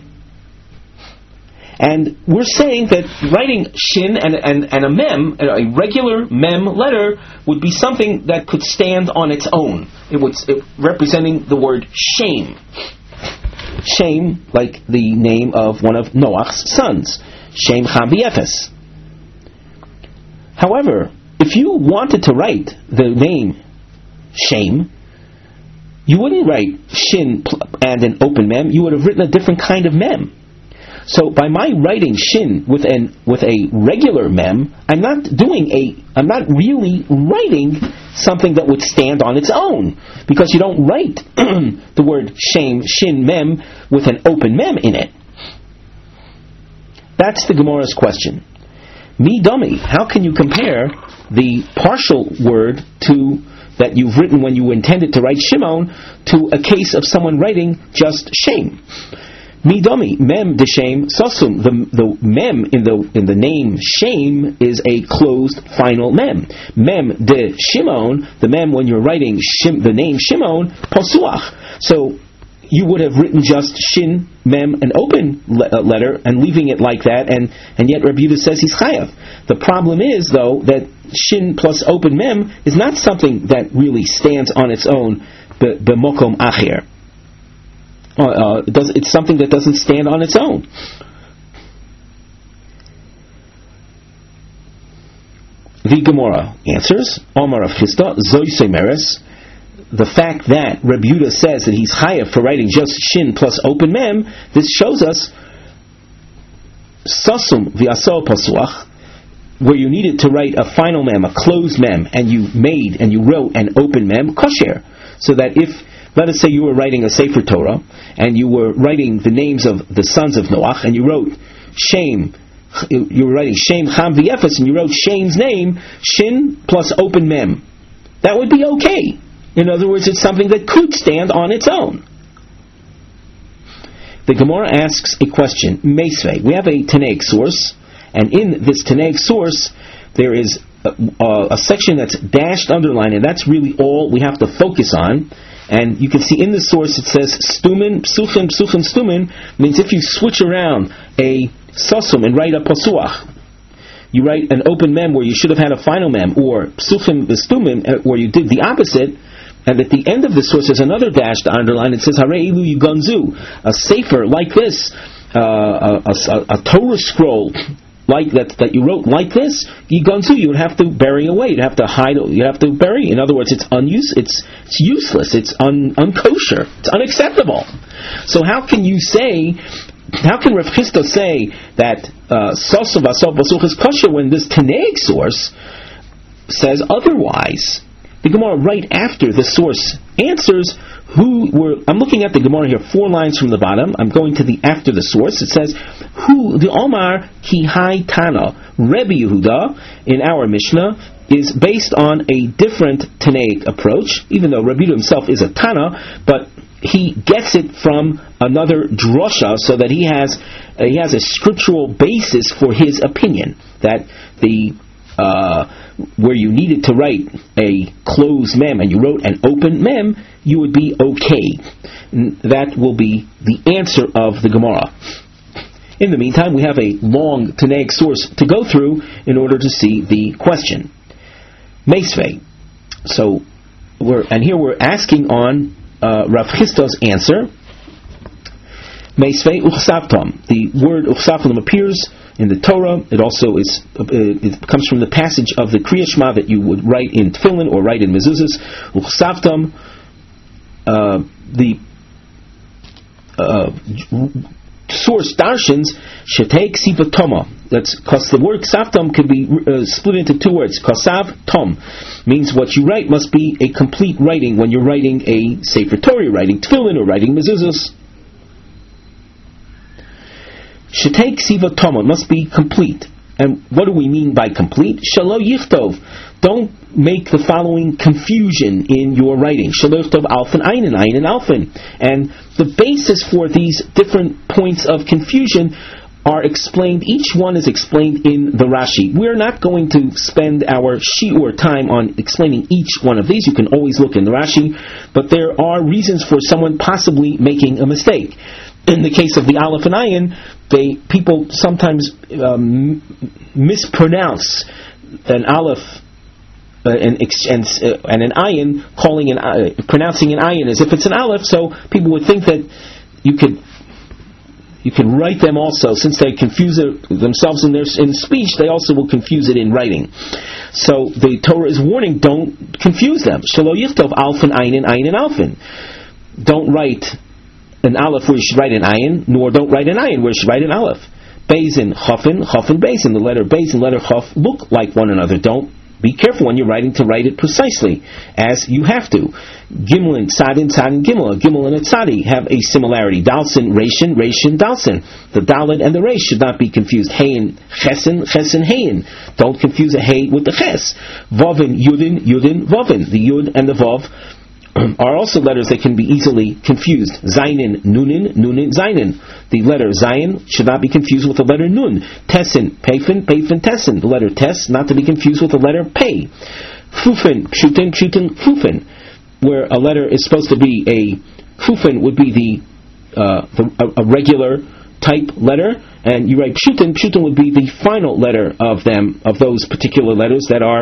And we're saying that writing Shin and, and, and a Mem, a regular Mem letter, would be something that could stand on its own. It would it, representing the word shame. Shem, like the name of one of Noach's sons, Shem Cham V'Yefes. However, if you wanted to write the name Shem, you wouldn't write Shin and an open Mem. You would have written a different kind of Mem. So by my writing Shin with an with a regular Mem, I'm not doing a I'm not really writing something that would stand on its own, because you don't write the word Shem, Shin, Mem with an open Mem in it. That's the Gemara's question. Mi dummy, how can you compare the partial word to that you've written when you intended to write Shimon to a case of someone writing just Shem? Midami, mem de shem, sasum. The the mem in the in the name Shem is a closed final mem. Mem de Shimon, the mem when you're writing Shim, the name Shimon, pasuach. So you would have written just Shin, mem, an open le- uh, letter, and leaving it like that, and, and yet Rabbi Yehuda says he's chayav. The problem is, though, that Shin plus open mem is not something that really stands on its own, b'mokom acher. Uh, it does, it's something that doesn't stand on its own. The Gemara answers, Omar of Chisda, Zoy Semeres, the fact that Rabbi Yehuda says that he's chayav for writing just Shin plus open mem, this shows us Sasum v'asol pasuach, where you needed to write a final mem, a closed mem, and you made and you wrote an open mem, kosher. So that if, let us say you were writing a Sefer Torah, and you were writing the names of the sons of Noach, and you wrote Shem, you were writing Shem Cham V'Yefes, and you wrote Shem's name, Shin plus open mem. That would be okay. In other words, it's something that could stand on its own. The Gemara asks a question. Meisvei. We have a Tanaic source, and in this Tanaic source, there is a, a, a section that's dashed, underlined, and that's really all we have to focus on. And you can see in the source it says Stumin, Psuchim, Psuchim, Stumin, means if you switch around a Sasum and write a Pasuach, you write an open mem where you should have had a final mem, or Psuchim, Stumim, where you did the opposite. And at the end of the source there's another dash to underline. It says Harei Ilu Yuganzu, a sefer like this, uh, a, a, a Torah scroll like that that you wrote like this, Yuganzu, you would have to bury away. You'd have to hide. You have to bury. In other words, it's unuse. It's it's useless. It's un, unkosher. It's unacceptable. So how can you say? How can Rav Chisda say that Sasov Asov Basuch is kosher when this Tanaic source says otherwise? The Gemara right after the source answers who were. I'm looking at the Gemara here, four lines from the bottom. I'm going to the after the source. It says who the Omar Ki Hai Tana Rebbe Yehuda in our Mishnah is based on a different Tanaic approach. Even though Rebbe Yehuda himself is a Tana, but he gets it from another drosha, so that he has uh, he has a scriptural basis for his opinion that the. Uh, where you needed to write a closed mem and you wrote an open mem, you would be okay. And that will be the answer of the Gemara. In the meantime, we have a long Tanaic source to go through in order to see the question. Meisvei. So, we're and here we're asking on uh, Rav Chisda's answer. Meisvei uchsavtam. The word uchsavtam appears in the Torah. It also is uh, it comes from the passage of the Kriya Shema that you would write in Tefillin or write in mezuzahs. Uchsavtam. Uh, the uh, source darshans shetei ksiva toma. That's because the word ksavtam could be uh, split into two words. Kasav tom means what you write must be a complete writing when you're writing a Sefer Torah, writing Tefillin or writing mezuzahs. Shetei ksiva toma must be complete. And what do we mean by complete? Shalo yichtov. Don't make the following confusion in your writing. Shalo yichtov alfin ayin ayin alfin. And the basis for these different points of confusion are explained. Each one is explained in the Rashi. We're not going to spend our shiur time on explaining each one of these. You can always look in the Rashi, but there are reasons for someone possibly making a mistake. In the case of the Aleph and Ayin, they people sometimes um, mispronounce an Aleph uh, and, and, uh, and an Ayin, calling an uh, pronouncing an Ayin as if it's an Aleph. So people would think that you could you can write them also, since they confuse it themselves in their in speech, they also will confuse it in writing. So the Torah is warning: don't confuse them. Shelo yichtov alfin ayin ayin alfin. Don't write an aleph where you should write an ayin, nor don't write an ayin where you should write an aleph. Bezin, chafin, chafin, bezin. The letter bez and letter chaf look like one another. Don't be careful when you're writing to write it precisely as you have to. Gimel and tzadin, tzadin, gimel. Gimel and a tzadi have a similarity. Dalsin, reishin, reishin, dalsin. The dalid and the reish should not be confused. Hayin, chesin, chesin, hayin. Don't confuse a hay with the ches. Vovin, yudin, yudin, vovin. The yud and the vov are also letters that can be easily confused. Zainin, nunin, nunin, zainin. The letter zayin should not be confused with the letter nun. Tesin, peifin, peifin, tesin. The letter tes not to be confused with the letter pei. Fufin, pshutin, pshutin, fufin. Where a letter is supposed to be a fufin would be the, uh, the a, a regular type letter, and you write pshutin. Pshutin would be the final letter of them, of those particular letters that are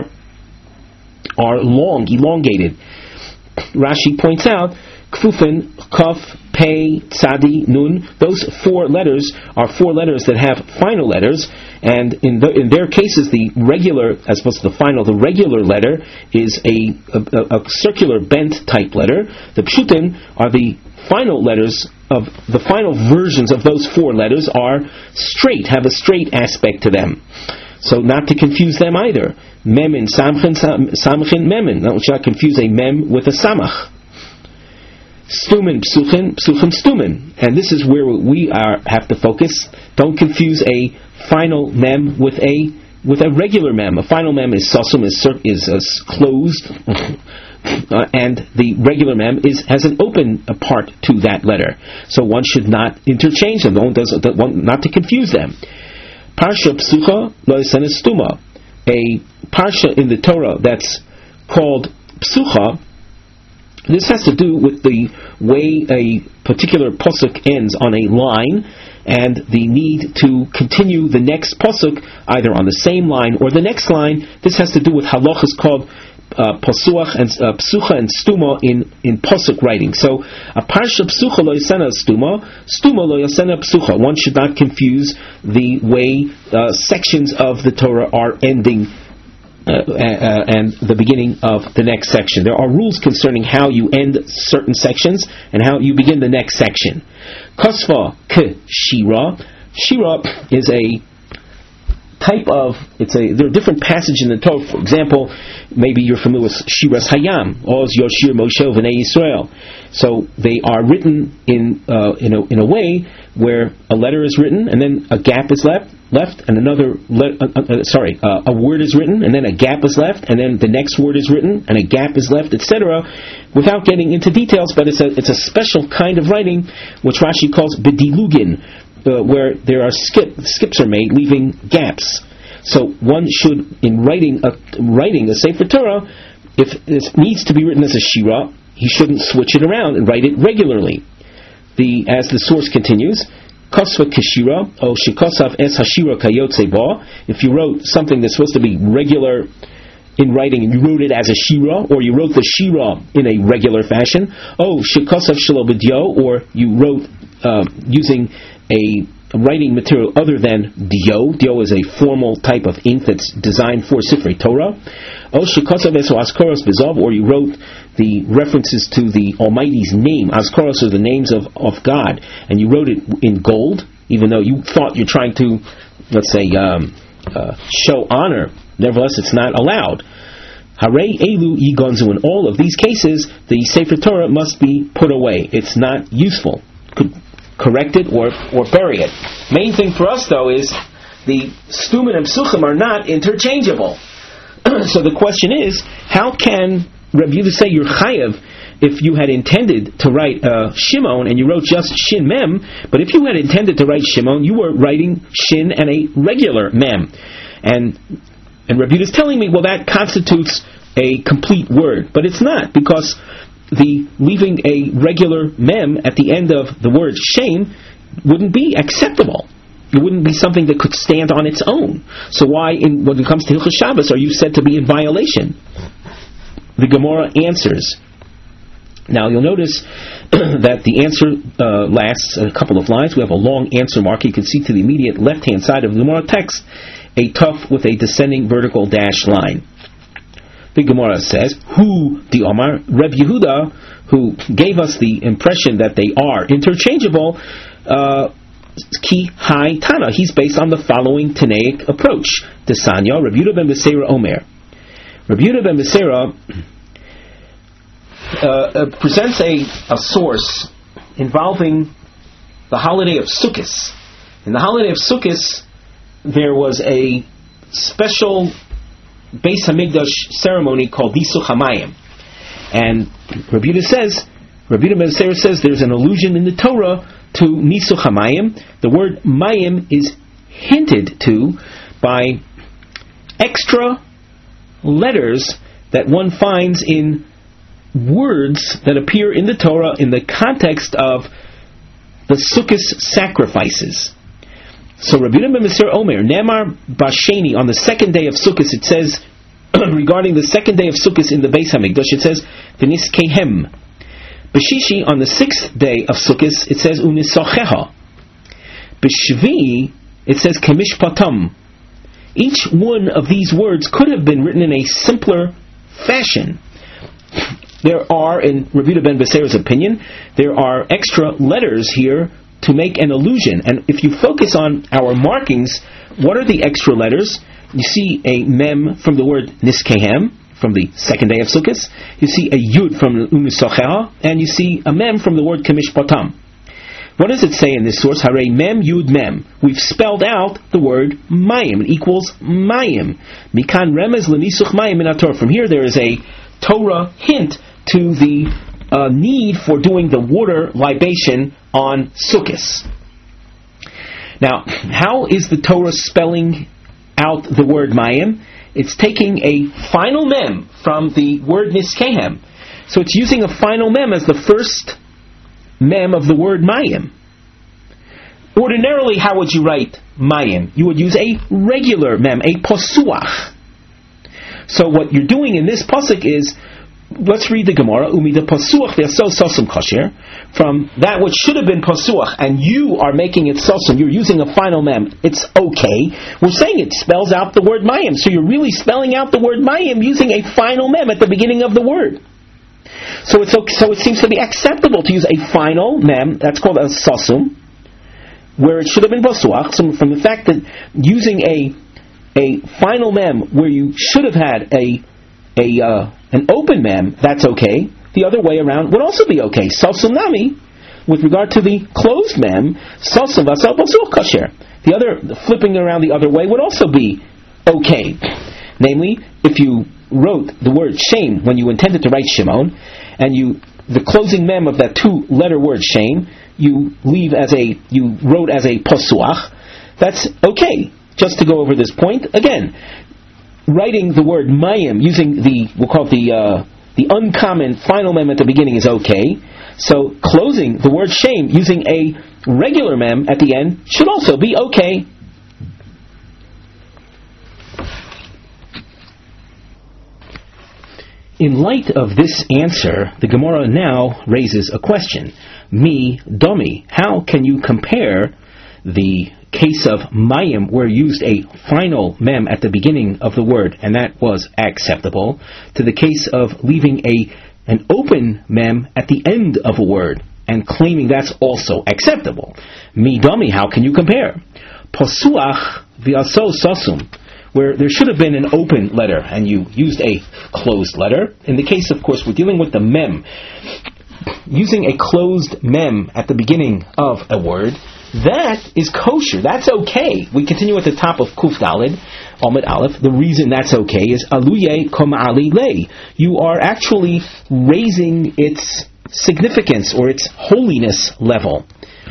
are long, elongated. Rashi points out, Kfufin, Kaf, Pei, Tzadi, Nun, those four letters are four letters that have final letters, and in the, in their cases, the regular, as opposed to the final, the regular letter is a, a, a circular bent type letter. The Pshutin are the final letters of, the final versions of those four letters are straight, have a straight aspect to them. So not to confuse them either. Memin, samchin, samchin, memin. Now, we should not confuse a mem with a samach. Stumin, psuchin, psuchin, stumin. And this is where we are have to focus. Don't confuse a final mem with a with a regular mem. A final mem is sasum, is is, is closed. uh, and the regular mem is has an open part to that letter. So one should not interchange them. One does one, not to confuse them. Parsha psucha lo yasena stuma. A parsha in the Torah that's called psucha. This has to do with the way a particular pasuk ends on a line, and the need to continue the next pasuk either on the same line or the next line. This has to do with halachas called uh, pasuach and uh, psucha and stuma in in pasuk writing. So a parsha psucha lo yasena stuma, stuma lo yasena psucha. One should not confuse the way uh, sections of the Torah are ending. Uh, uh, and the beginning of the next section. There are rules concerning how you end certain sections and how you begin the next section. Kosva k shira. Shira is a type of, it's a, there are different passages in the Torah. For example, maybe you're familiar with Shiras Hayam, Oz Yoshir Moshe V'nei Yisrael. So they are written in uh, in a in a way where a letter is written and then a gap is left, left, and another le- uh, uh, sorry, uh, a word is written and then a gap is left, and then the next word is written and a gap is left, et cetera. Without getting into details, but it's a it's a special kind of writing which Rashi calls bedilugin, uh, where there are skip skips are made, leaving gaps. So one should, in writing a writing a Sefer Torah, if it needs to be written as a shira, he shouldn't switch it around and write it regularly. The as the source continues, Kosva kishira o shikosav es hashira kayotze ba. If you wrote something that's supposed to be regular in writing and you wrote it as a shira, or you wrote the shira in a regular fashion, oh shikosav shelo b'dio, or you wrote uh, using a writing material other than dio. Dio is a formal type of ink that's designed for Sifrei Torah. Oh shikosav es askoros b'zav, or you wrote the references to the Almighty's name. Askoros are the names of, of God, and you wrote it in gold, even though you thought you're trying to, let's say, um, uh, show honor. Nevertheless, it's not allowed. Harei elu yigonzu. In all of these cases, the Sefer Torah must be put away. It's not useful. Could correct it or or bury it. Main thing for us, though, is the stumin and psuchim are not interchangeable. So the question is, how can Rabbi Yehuda say you're chayav if you had intended to write uh, Shimon and you wrote just Shin Mem, but if you had intended to write Shimon, you were writing Shin and a regular Mem. And and Rabbi Yehuda is telling me, well, that constitutes a complete word. But it's not, because the leaving a regular Mem at the end of the word Shem wouldn't be acceptable. It wouldn't be something that could stand on its own. So why, in, when it comes to Hilchos Shabbos, are you said to be in violation? The Gemara answers. Now you'll notice that the answer uh, lasts a couple of lines. We have a long answer mark. You can see to the immediate left-hand side of the Gemara text a tuf with a descending vertical dash line. The Gemara says, Hu di Omar, Reb Yehuda, who gave us the impression that they are interchangeable, uh, Ki Hai Tana. He's based on the following Tanaic approach. Desanya, Reb Yehuda ben Beseira Omer. Reb Yehuda ben Beseira uh, uh, presents a, a source involving the holiday of Sukkot. In the holiday of Sukkot, there was a special Beis Hamikdash ceremony called Nisuch Hamayim. And Reb Yehuda says, Reb Yehuda ben Beseira says there's an allusion in the Torah to Nisuch Hamayim. The word Mayim is hinted to by extra letters that one finds in words that appear in the Torah in the context of the Sukkot sacrifices. So Rabbi Yehuda ben Beseira Omer, Nemar Basheni, on the second day of Sukkot, it says, regarding the second day of Sukkot in the Beis Hamikdash, it says, V'niskehem. B'shishi, on the sixth day of Sukkot, it says, Unisocheha. B'shvi, it says, Kemishpatam. Each one of these words could have been written in a simpler fashion. There are, in Rabbi Yehuda ben Beseira's opinion, there are extra letters here to make an allusion. And if you focus on our markings, what are the extra letters? You see a mem from the word niskehem, from the second day of Sukkot. You see a yud from unisocheha, and you see a mem from the word kemishpatam. What does it say in this source? Harei mem yud mem. We've spelled out the word mayim. It equals mayim. Mikan remez lenisuch mayim in Torah. From here there is a Torah hint to the uh, need for doing the water libation on Sukkos. Now, how is the Torah spelling out the word Mayim? It's taking a final mem from the word Niskehem. So it's using a final mem as the first mem of the word Mayim. Ordinarily, how would you write Mayim? You would use a regular mem, a posuach. So what you're doing in this pasuk is, let's read the Gemara, Umida pasuach v'yaso sosum kasher, from that which should have been pasuach, and you are making it sosum, you're using a final mem, it's okay. We're saying it spells out the word Mayim, so you're really spelling out the word Mayim using a final mem at the beginning of the word. So it's okay, so it seems to be acceptable to use a final mem, that's called a sosum, where it should have been pasuach. So from the fact that using a a final mem where you should have had a a uh, an open mem, that's okay. The other way around would also be okay. Sosum nami, with regard to the closed mem, sosum vasal pasuach kasher. The other, flipping around the other way would also be okay. Namely, if you wrote the word shame when you intended to write Shimon, and you the closing mem of that two-letter word shame, you leave as a you wrote as a posuach, that's okay. Just to go over this point again, writing the word mayim using the we'll call it the uh, the uncommon final mem at the beginning is okay. So closing the word shame using a regular mem at the end should also be okay. In light of this answer, the Gemara now raises a question. Mi domi, how can you compare the case of mayim where used a final mem at the beginning of the word, and that was acceptable, to the case of leaving a an open mem at the end of a word and claiming that's also acceptable? Mi domi, how can you compare? Posuach v'aso sosum, where there should have been an open letter and you used a closed letter. In the case, of course, we're dealing with the mem. Using a closed mem at the beginning of a word, that is kosher. That's okay. We continue at the top of Kuf Daled, Amud Aleph. The reason that's okay is aluye koma'ali lei. You are actually raising its significance or its holiness level.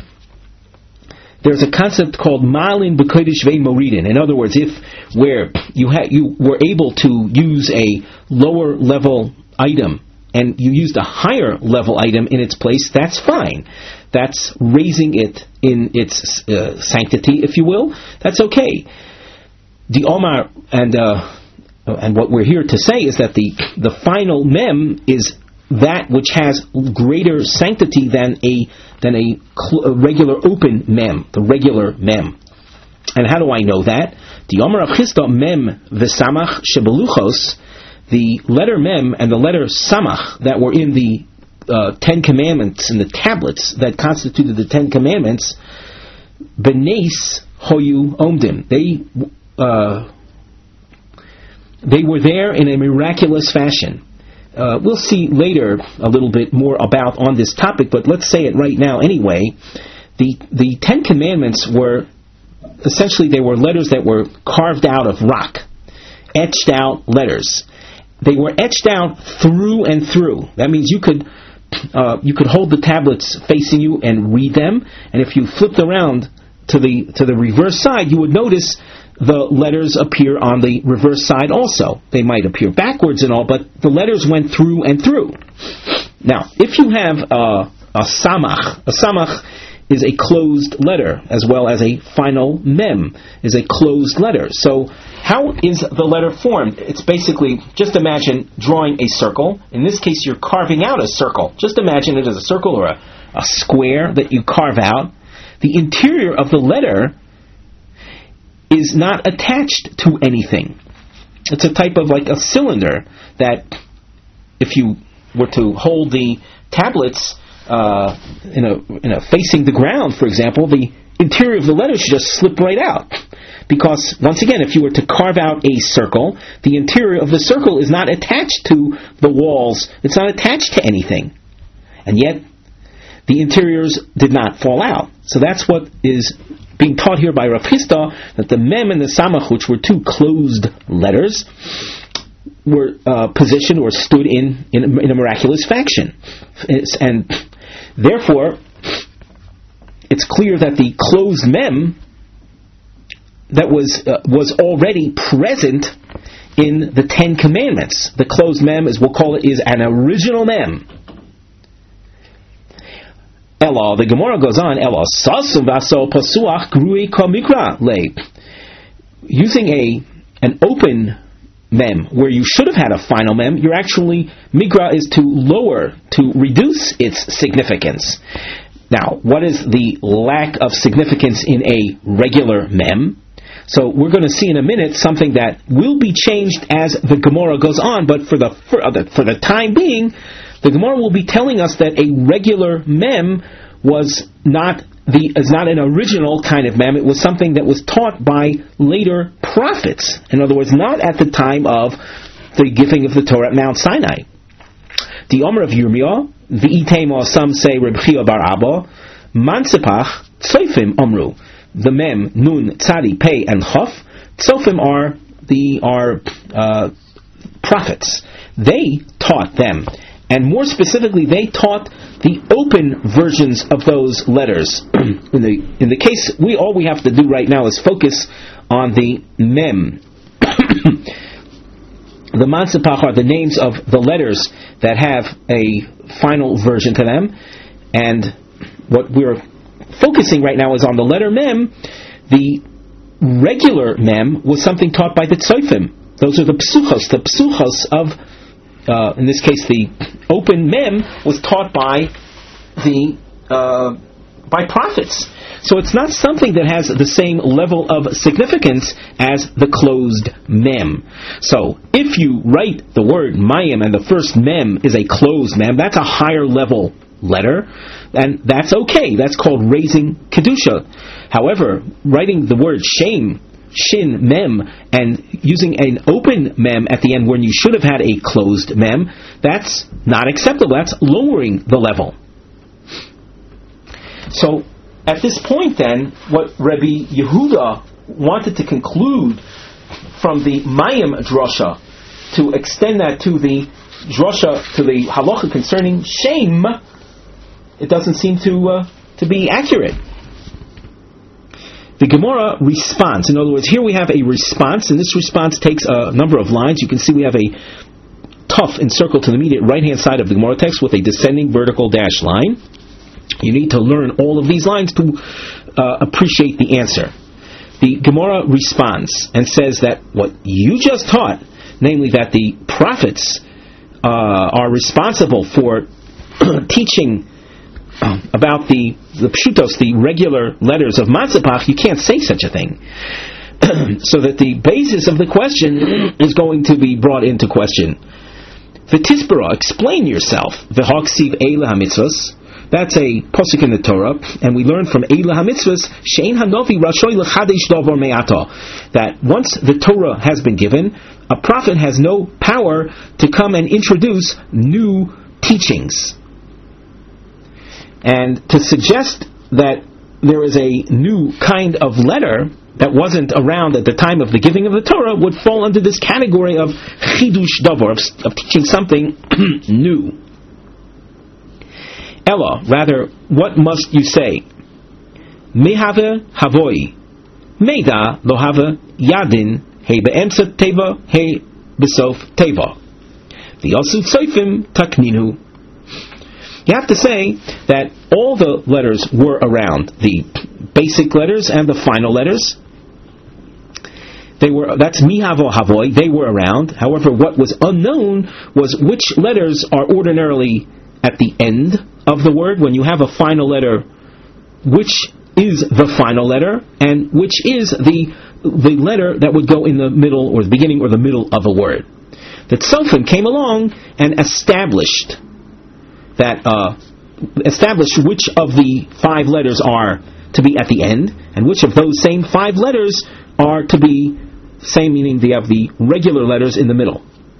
There's a concept called malin b'kodesh ve'in moridin. In other words, if where you ha- you were able to use a lower level item and you used a higher level item in its place, that's fine. That's raising it in its uh, sanctity, if you will. That's okay. The Omar and uh, and what we're here to say is that the the final mem is that which has greater sanctity than a than a, cl- a regular open mem, the regular mem. And how do I know that? The Omer of Chisda mem v'samach shebeluchos, the letter mem and the letter samach that were in the uh, Ten Commandments, in the tablets that constituted the Ten Commandments, benes hoyu omdim. They uh, they were there in a miraculous fashion. Uh, we'll see later a little bit more about on this topic, but let's say it right now anyway. The the Ten Commandments were, essentially they were letters that were carved out of rock, etched out letters. They were etched out through and through. That means you could uh, you could hold the tablets facing you and read them, and if you flipped around to the to the reverse side, you would notice the letters appear on the reverse side also. They might appear backwards and all, but the letters went through and through. Now, if you have a, a samach, a samach is a closed letter, as well as a final mem is a closed letter. So, how is the letter formed? It's basically, just imagine drawing a circle. In this case, you're carving out a circle. Just imagine it as a circle or a, a square that you carve out. The interior of the letter is not attached to anything. It's a type of like a cylinder that if you were to hold the tablets uh, in a in a facing the ground, for example, the interior of the letter should just slip right out. Because, once again, if you were to carve out a circle, the interior of the circle is not attached to the walls. It's not attached to anything. And yet, the interiors did not fall out. So that's what is being taught here by Rav Chisda, that the mem and the samach, which were two closed letters, were uh, positioned or stood in, in, in a miraculous fashion. It's, and therefore, it's clear that the closed mem that was uh, was already present in the Ten Commandments. The closed mem, as we'll call it, is an original mem. Ella, the Gemara goes on, Ella, sasum vaso pasuach grui ka mikra le. Using a an open mem, where you should have had a final mem, you're actually, migra is to lower, to reduce its significance. Now, what is the lack of significance in a regular mem? So we're going to see in a minute something that will be changed as the Gemara goes on, but for the for the, for the time being, the Gemara will be telling us that a regular mem was not the is not an original kind of mem. It was something that was taught by later prophets. In other words, not at the time of the giving of the Torah at Mount Sinai. The Omer of Yirmiyah, the Itema, some say Reb Chia bar Abba, Mansepach Tzofim Omru. The mem, nun, tzadi, pei, and chaf, tzofim are the are uh, prophets. They taught them, and more specifically, they taught the open versions of those letters. in the in the case, we all we have to do right now is focus on the mem. The mansepach are the names of the letters that have a final version to them, and what we're focusing right now is on the letter mem. The regular mem was something taught by the tzofim. Those are the psuchos. The psuchos of, uh, in this case, the open mem was taught by the uh, by prophets. So it's not something that has the same level of significance as the closed mem. So if you write the word mayim and the first mem is a closed mem, that's a higher level letter, and that's okay. That's called raising kedusha. However, writing the word shem, shin, mem, and using an open mem at the end when you should have had a closed mem, that's not acceptable. That's lowering the level. So, at this point then, what Rabbi Yehuda wanted to conclude from the Mayim drasha, to extend that to the drasha, to the halacha concerning shem, it doesn't seem to uh, to be accurate. The Gemara responds. In other words, here we have a response, and this response takes a number of lines. You can see we have a tuf encircled to the immediate right-hand side of the Gemara text with a descending vertical dash line. You need to learn all of these lines to uh, appreciate the answer. The Gemara responds and says that what you just taught, namely that the prophets uh, are responsible for teaching about the the pshutos, the regular letters of Matzepach, you can't say such a thing. So that the basis of the question is going to be brought into question. V'tisbara, explain yourself. V'haksiv eila hamitzvos. That's a pasuk in the Torah, and we learn from eila hamitzvos shein hanovi rashoy lechadesh davar me'ata, that once the Torah has been given, a prophet has no power to come and introduce new teachings. And to suggest that there is a new kind of letter that wasn't around at the time of the giving of the Torah would fall under this category of chidush davar, of, of teaching something new. Ella, rather, what must you say? Mehave havoi, meida lohave yadin, he be'emsa teva, he besof teva. V'yosu tzoifim takninu. You have to say that all the letters were around, the basic letters and the final letters. They were, that's mihavo havoi, they were around. However, what was unknown was which letters are ordinarily at the end of the word. When you have a final letter, which is the final letter, and which is the the letter that would go in the middle, or the beginning, or the middle of a word. The Tzofim came along and established that uh, established which of the five letters are to be at the end, and which of those same five letters are to be, same meaning they have the regular letters in the middle.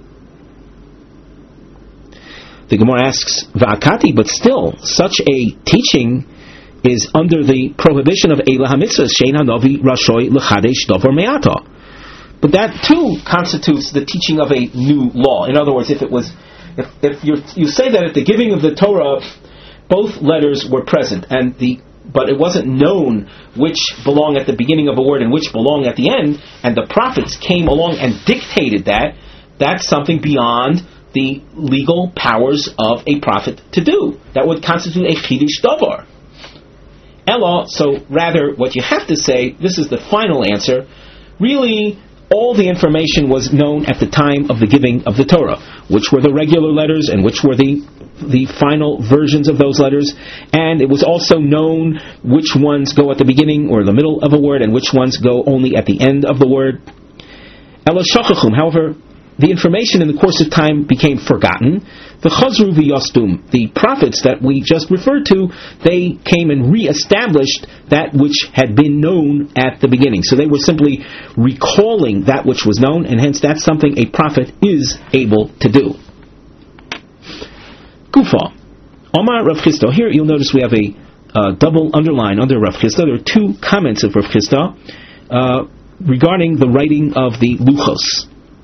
The Gemara asks, Va'akati, but still, such a teaching is under the prohibition of Eila HaMitzvah, Shein HaNovi Rashoy L'chadesh Davar Me'ata. but that too constitutes the teaching of a new law. In other words, if it was, if if you you say that at the giving of the Torah, both letters were present, and the but it wasn't known which belong at the beginning of a word and which belong at the end, and the prophets came along and dictated that, that's something beyond the legal powers of a prophet to do. That would constitute a chidush davar. Ella, so rather what you have to say, this is the final answer, really all the information was known at the time of the giving of the Torah, which were the regular letters and which were the the final versions of those letters, and it was also known which ones go at the beginning or the middle of a word and which ones go only at the end of the word. Ela shachachum, however, the information in the course of time became forgotten. The chazru v'yastum, the prophets that we just referred to, they came and re-established that which had been known at the beginning. So they were simply recalling that which was known, and hence that's something a prophet is able to do. Kufa. Omar Rav Chisda. Here you'll notice we have a uh, double underline under Rav Chisda. There are two comments of Rav Chisda uh, regarding the writing of the Luchos,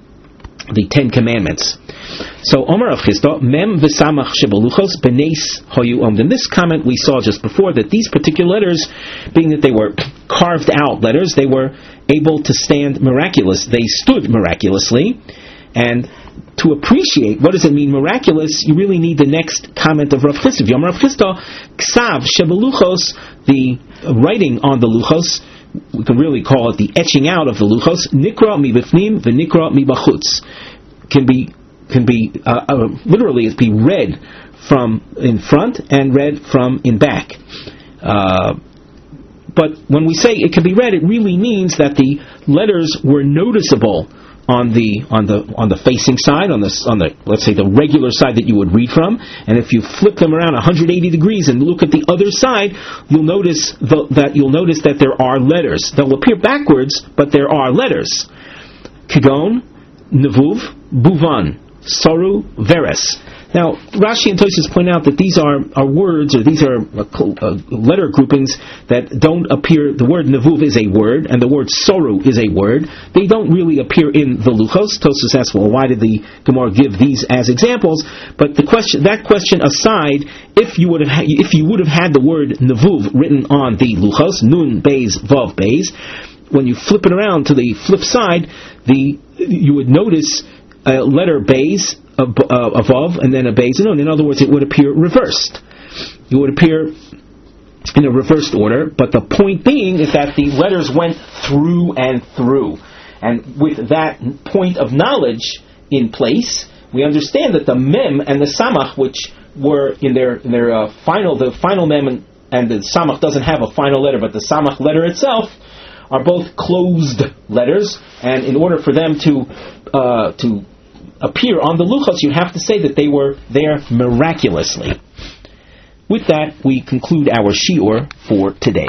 the Ten Commandments. So Omar Rav Chisda, Mem v'samach shebaluchos benes hoyu omd. In this comment we saw just before that these particular letters, being that they were carved out letters, they were able to stand miraculous. They stood miraculously, and to appreciate what does it mean miraculous, you really need the next comment of Rav Chisda. Yom Rav Chisda, Ksav shebeluchos, the writing on the luchos, we can really call it the etching out of the luchos. Nikra mibifnim v'nikra mibachutz, can be can be uh, uh, literally it be read from in front and read from in back. Uh, but when we say it can be read, it really means that the letters were noticeable on the on the on the facing side, on the on the let's say the regular side that you would read from, and if you flip them around one hundred eighty degrees and look at the other side, you'll notice the, that you'll notice that there are letters. They'll appear backwards, but there are letters. Kigon, Nevuv, Buvan, Soru, Veres. Now, Rashi and Tosfos point out that these are, are words, or these are uh, uh, letter groupings that don't appear. The word Nevuv is a word, and the word Soru is a word. They don't really appear in the Luchos. Tosfos asks, well, why did the Gemara give these as examples? But the question, that question aside, if you would have ha- if you would have had the word Nevuv written on the Luchos, Nun, Beis, Vav, Beis, when you flip it around to the flip side, the you would notice a letter Beis Ab- uh, above and then a Beis and Nun. In other words, it would appear reversed. It would appear in a reversed order, but the point being is that the letters went through and through. And with that point of knowledge in place, we understand that the Mem and the Samach, which were in their in their uh, final, the final Mem and, and the Samach doesn't have a final letter, but the Samach letter itself are both closed letters, and in order for them to uh, to appear on the Luchos, you have to say that they were there miraculously. With that, we conclude our shiur for today.